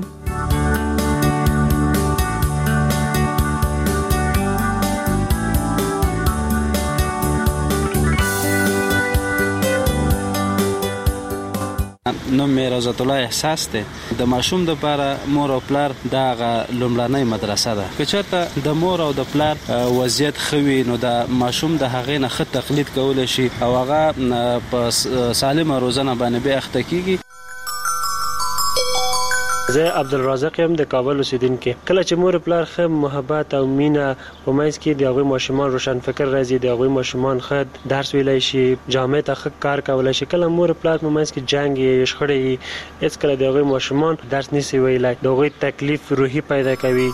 نو مې رضات الله احساس ته د ماشوم د لپاره مور او پلار دغه لومړنۍ مدرسه ده که چېرته د مور او د پلار وضعیت خوي نو د ماشوم د هغې نه ښه تقلید کولای شي او هغه په سالمه روزنه باندې به اخته کیږي. زه عبدالرزاق یم د کابل اوسیدونکو. کله چې مور پلار خه محبت او مینه په مېز کې د هغوی ماشومان روشن فکر راځي د هغوی ماشومان خد درس ویلای شي جامع ته کار کولای شي. کله مور پلار په مېز کې جنگ یې شخړې هیڅ کله د هغوی ماشومان درس نشي ویلای د هغوی تکلیف روحي پیدا کوي.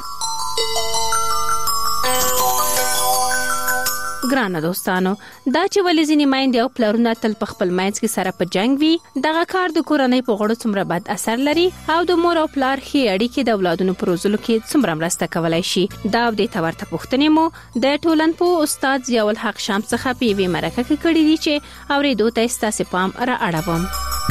ګرانه دوستانو دا چې ولې ځینې میندې او پلرونه تل په خپل منځ کې سره په جنگ وي دغه کار د کورنۍ په غړو څومره بد اثر لري او د مور او پلار ښې اړیکې د اولادونو په روزلو کې څومره مرسته کولای شي. دا د دې تورته پوښتنې مو د ټولنپوه استاد ضیاء الحق شمس څخه په وی مرکه کې کړې دي چې اوریدو ته ستاسو پام را اړوم.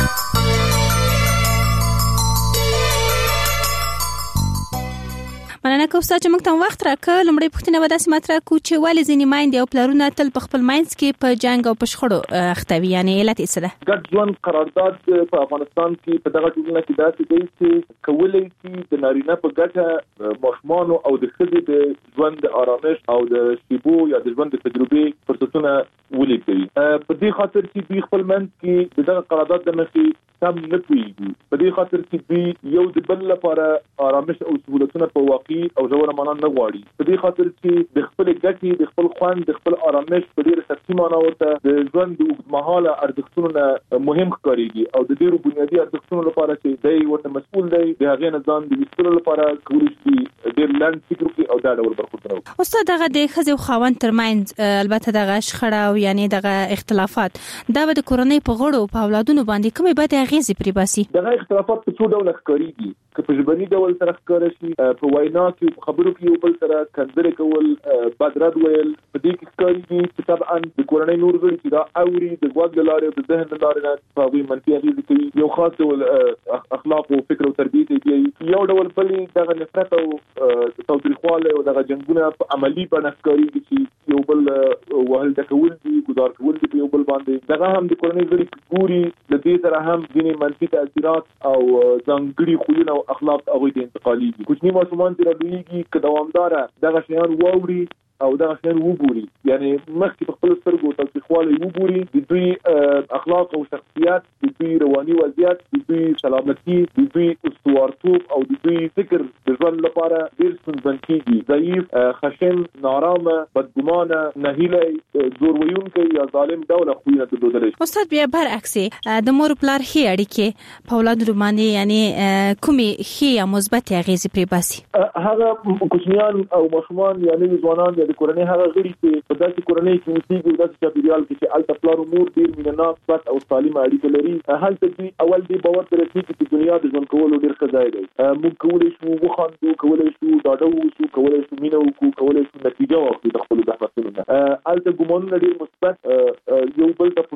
مننه کوم چې موږ ته وخت راکړ. لومړی پوښتنه به داسې مطرح کو چې ولې ځینې میندې او پلرونه تل په خپل منځ کې په جنگ او په شخړو اخته وي یعنی علت یې څه ده؟ ګډ ژوند قرارداد په افغانستان کې په دغه ټولنه کې داسې دی چې کولای شي د نارینه په ګټه ماشومان او د ښځې د ژوند د آرامش او د شیبو یا د ژوند د تجربې فرصتونه ولیکي. په دې خاطر چې دوی خپل منځ کې دغه قرارداد د مخې سم نه پوهیږي. په دې خاطر چې دوی یو د بل لپاره آرامش او سہولتونه په واقعي او ژوره معنا نه غواړي. په دې خاطر چې د خپل ګټې د خپل خوند د خپل آرامش په ډېر سختي معنا ورته د ژوند د اوږدمهاله ارزښتونو نه مهم ښکارېږي او د ډېرو بنیادي ارزښتونو لپاره چې دی ورته مسؤل دی د هغې نه ځان د ویستلو لپاره کولی شي ډېر لنډ فکر وکړي او دا ډول برخوردونه وکړي. استاد دغه د ښځې او خاوند ترمنځ البته دغه شخړه او یعنی دغه اختلافات دا به د کورنۍ په غړو په اولادونو باندې کومې بدې اغېزې پرې باسي؟ دغه اختلافات په څو ډوله ښکارېږي که په ژبني ډول سره ښکاره شي په وینا کې په خبرو کې یو بل سره کنځلې کول بد رد ویل په دې کې ښکارېږي چې طبعا د کورنۍ نور غړي چې دا اوري د غوږ له لارې او د ذهن له لارې نه په هغوی منفي اغېزې کوي. یو خاص ډول اخلاق او فکر او تربیې ته کوي. یو ډول بلې دغه نفرت او تاوتریخوالی او دغه جنګونه په عملي بڼه ښکارېږي چې یو بل وهل ډکول دي ګزار کول دي په یو بل باندې. دغه هم د کورنۍ غړي ګوري د دې سره هم ځینې منفي تاثیرات او ځانګړي خویونه او اخلاق هغوی ته انتقالېږي. کوچني ماشومان چې راډویږي که دوامداره دغه شیان واوري او دغه شیان وګوري یعنی مخکې په خپل سترګو تاوتریخوالی وګوري د دوی اخلاق او شخصیت د دوی رواني وضعیت د دوی سلامتي د دوی استوارتوب او د دوی فکر د ژوند لپاره ډېر ستونزمن کېږي. ضعیف خشن نارامه بدګمانه نهیلی زور ویونکی یا ظالم ډوله خویونه درلودلی شي. استاد بیا برعکس د مور پلار ښې اړیکې په اولادو باندې یعنی کومې ښې یا مثبتې اغېزې پرې باسي؟ هغه کوچنیان او ماشومان یا نوي ځوانان د کورنۍ هغه غړي چې په داسې کورنۍ کې اوسېږي او داسې چاپېریال کې چې هلته پلار او مور ډېر مینهناک صفت او سالمه اړیکه لري هلته دوی اول دې باور ته رسېږي چې دنیا د ژوند کولو ډېر ښه ځای دی. موږ کولی شو وخاندو کولی شو ډاډه واوسو کولی شو مینه وکړو کولی شو نتیجه واخلو د خپلو زحمتونو نه. هلته ګمانونه ډېر مثبت یو بل ته فرصت ورکول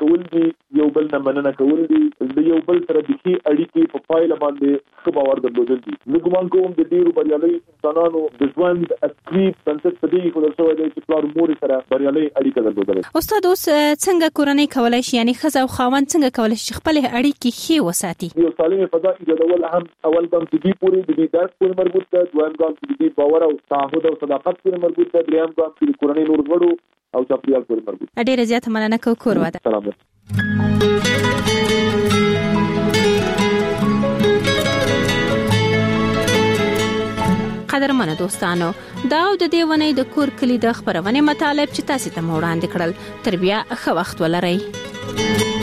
کول دي، یو بل نه مننه کول دي، د یو بل سره د ښې اړیکې په پایله باندې ښه باور درلودل دي. زه ګمان کوم د ډېرو بریالي انسانانو د ژوند اصلي بنسټ په دې ښودل شوی دی چې پلار مور سره بریالي اړیکه درلودل. استاد اوس څنګه کورنۍ کولای شي، یعنی ښځه او خاوند څنګه کولای شي خپل اړیکې ښې وساتي؟ یو سالم فضا ایجادول هم اول ګام چې دې پورې د دې درس پورې مربوط ده، دویم ګام چې دې باور او تعهد او صداقت پورې مربوط ده، دریم ګام چې د کورنۍ نور غړو او چاپیریال پورې مربوط. ډېر زیات مننه کوم کور واده. سلام. قدرمنو دوستانو، دا د دې ونې د کور کلی د خبرونه مطالب چې تاسو ته وړاندې کړل. تر بیا ښه وخت ولرئ.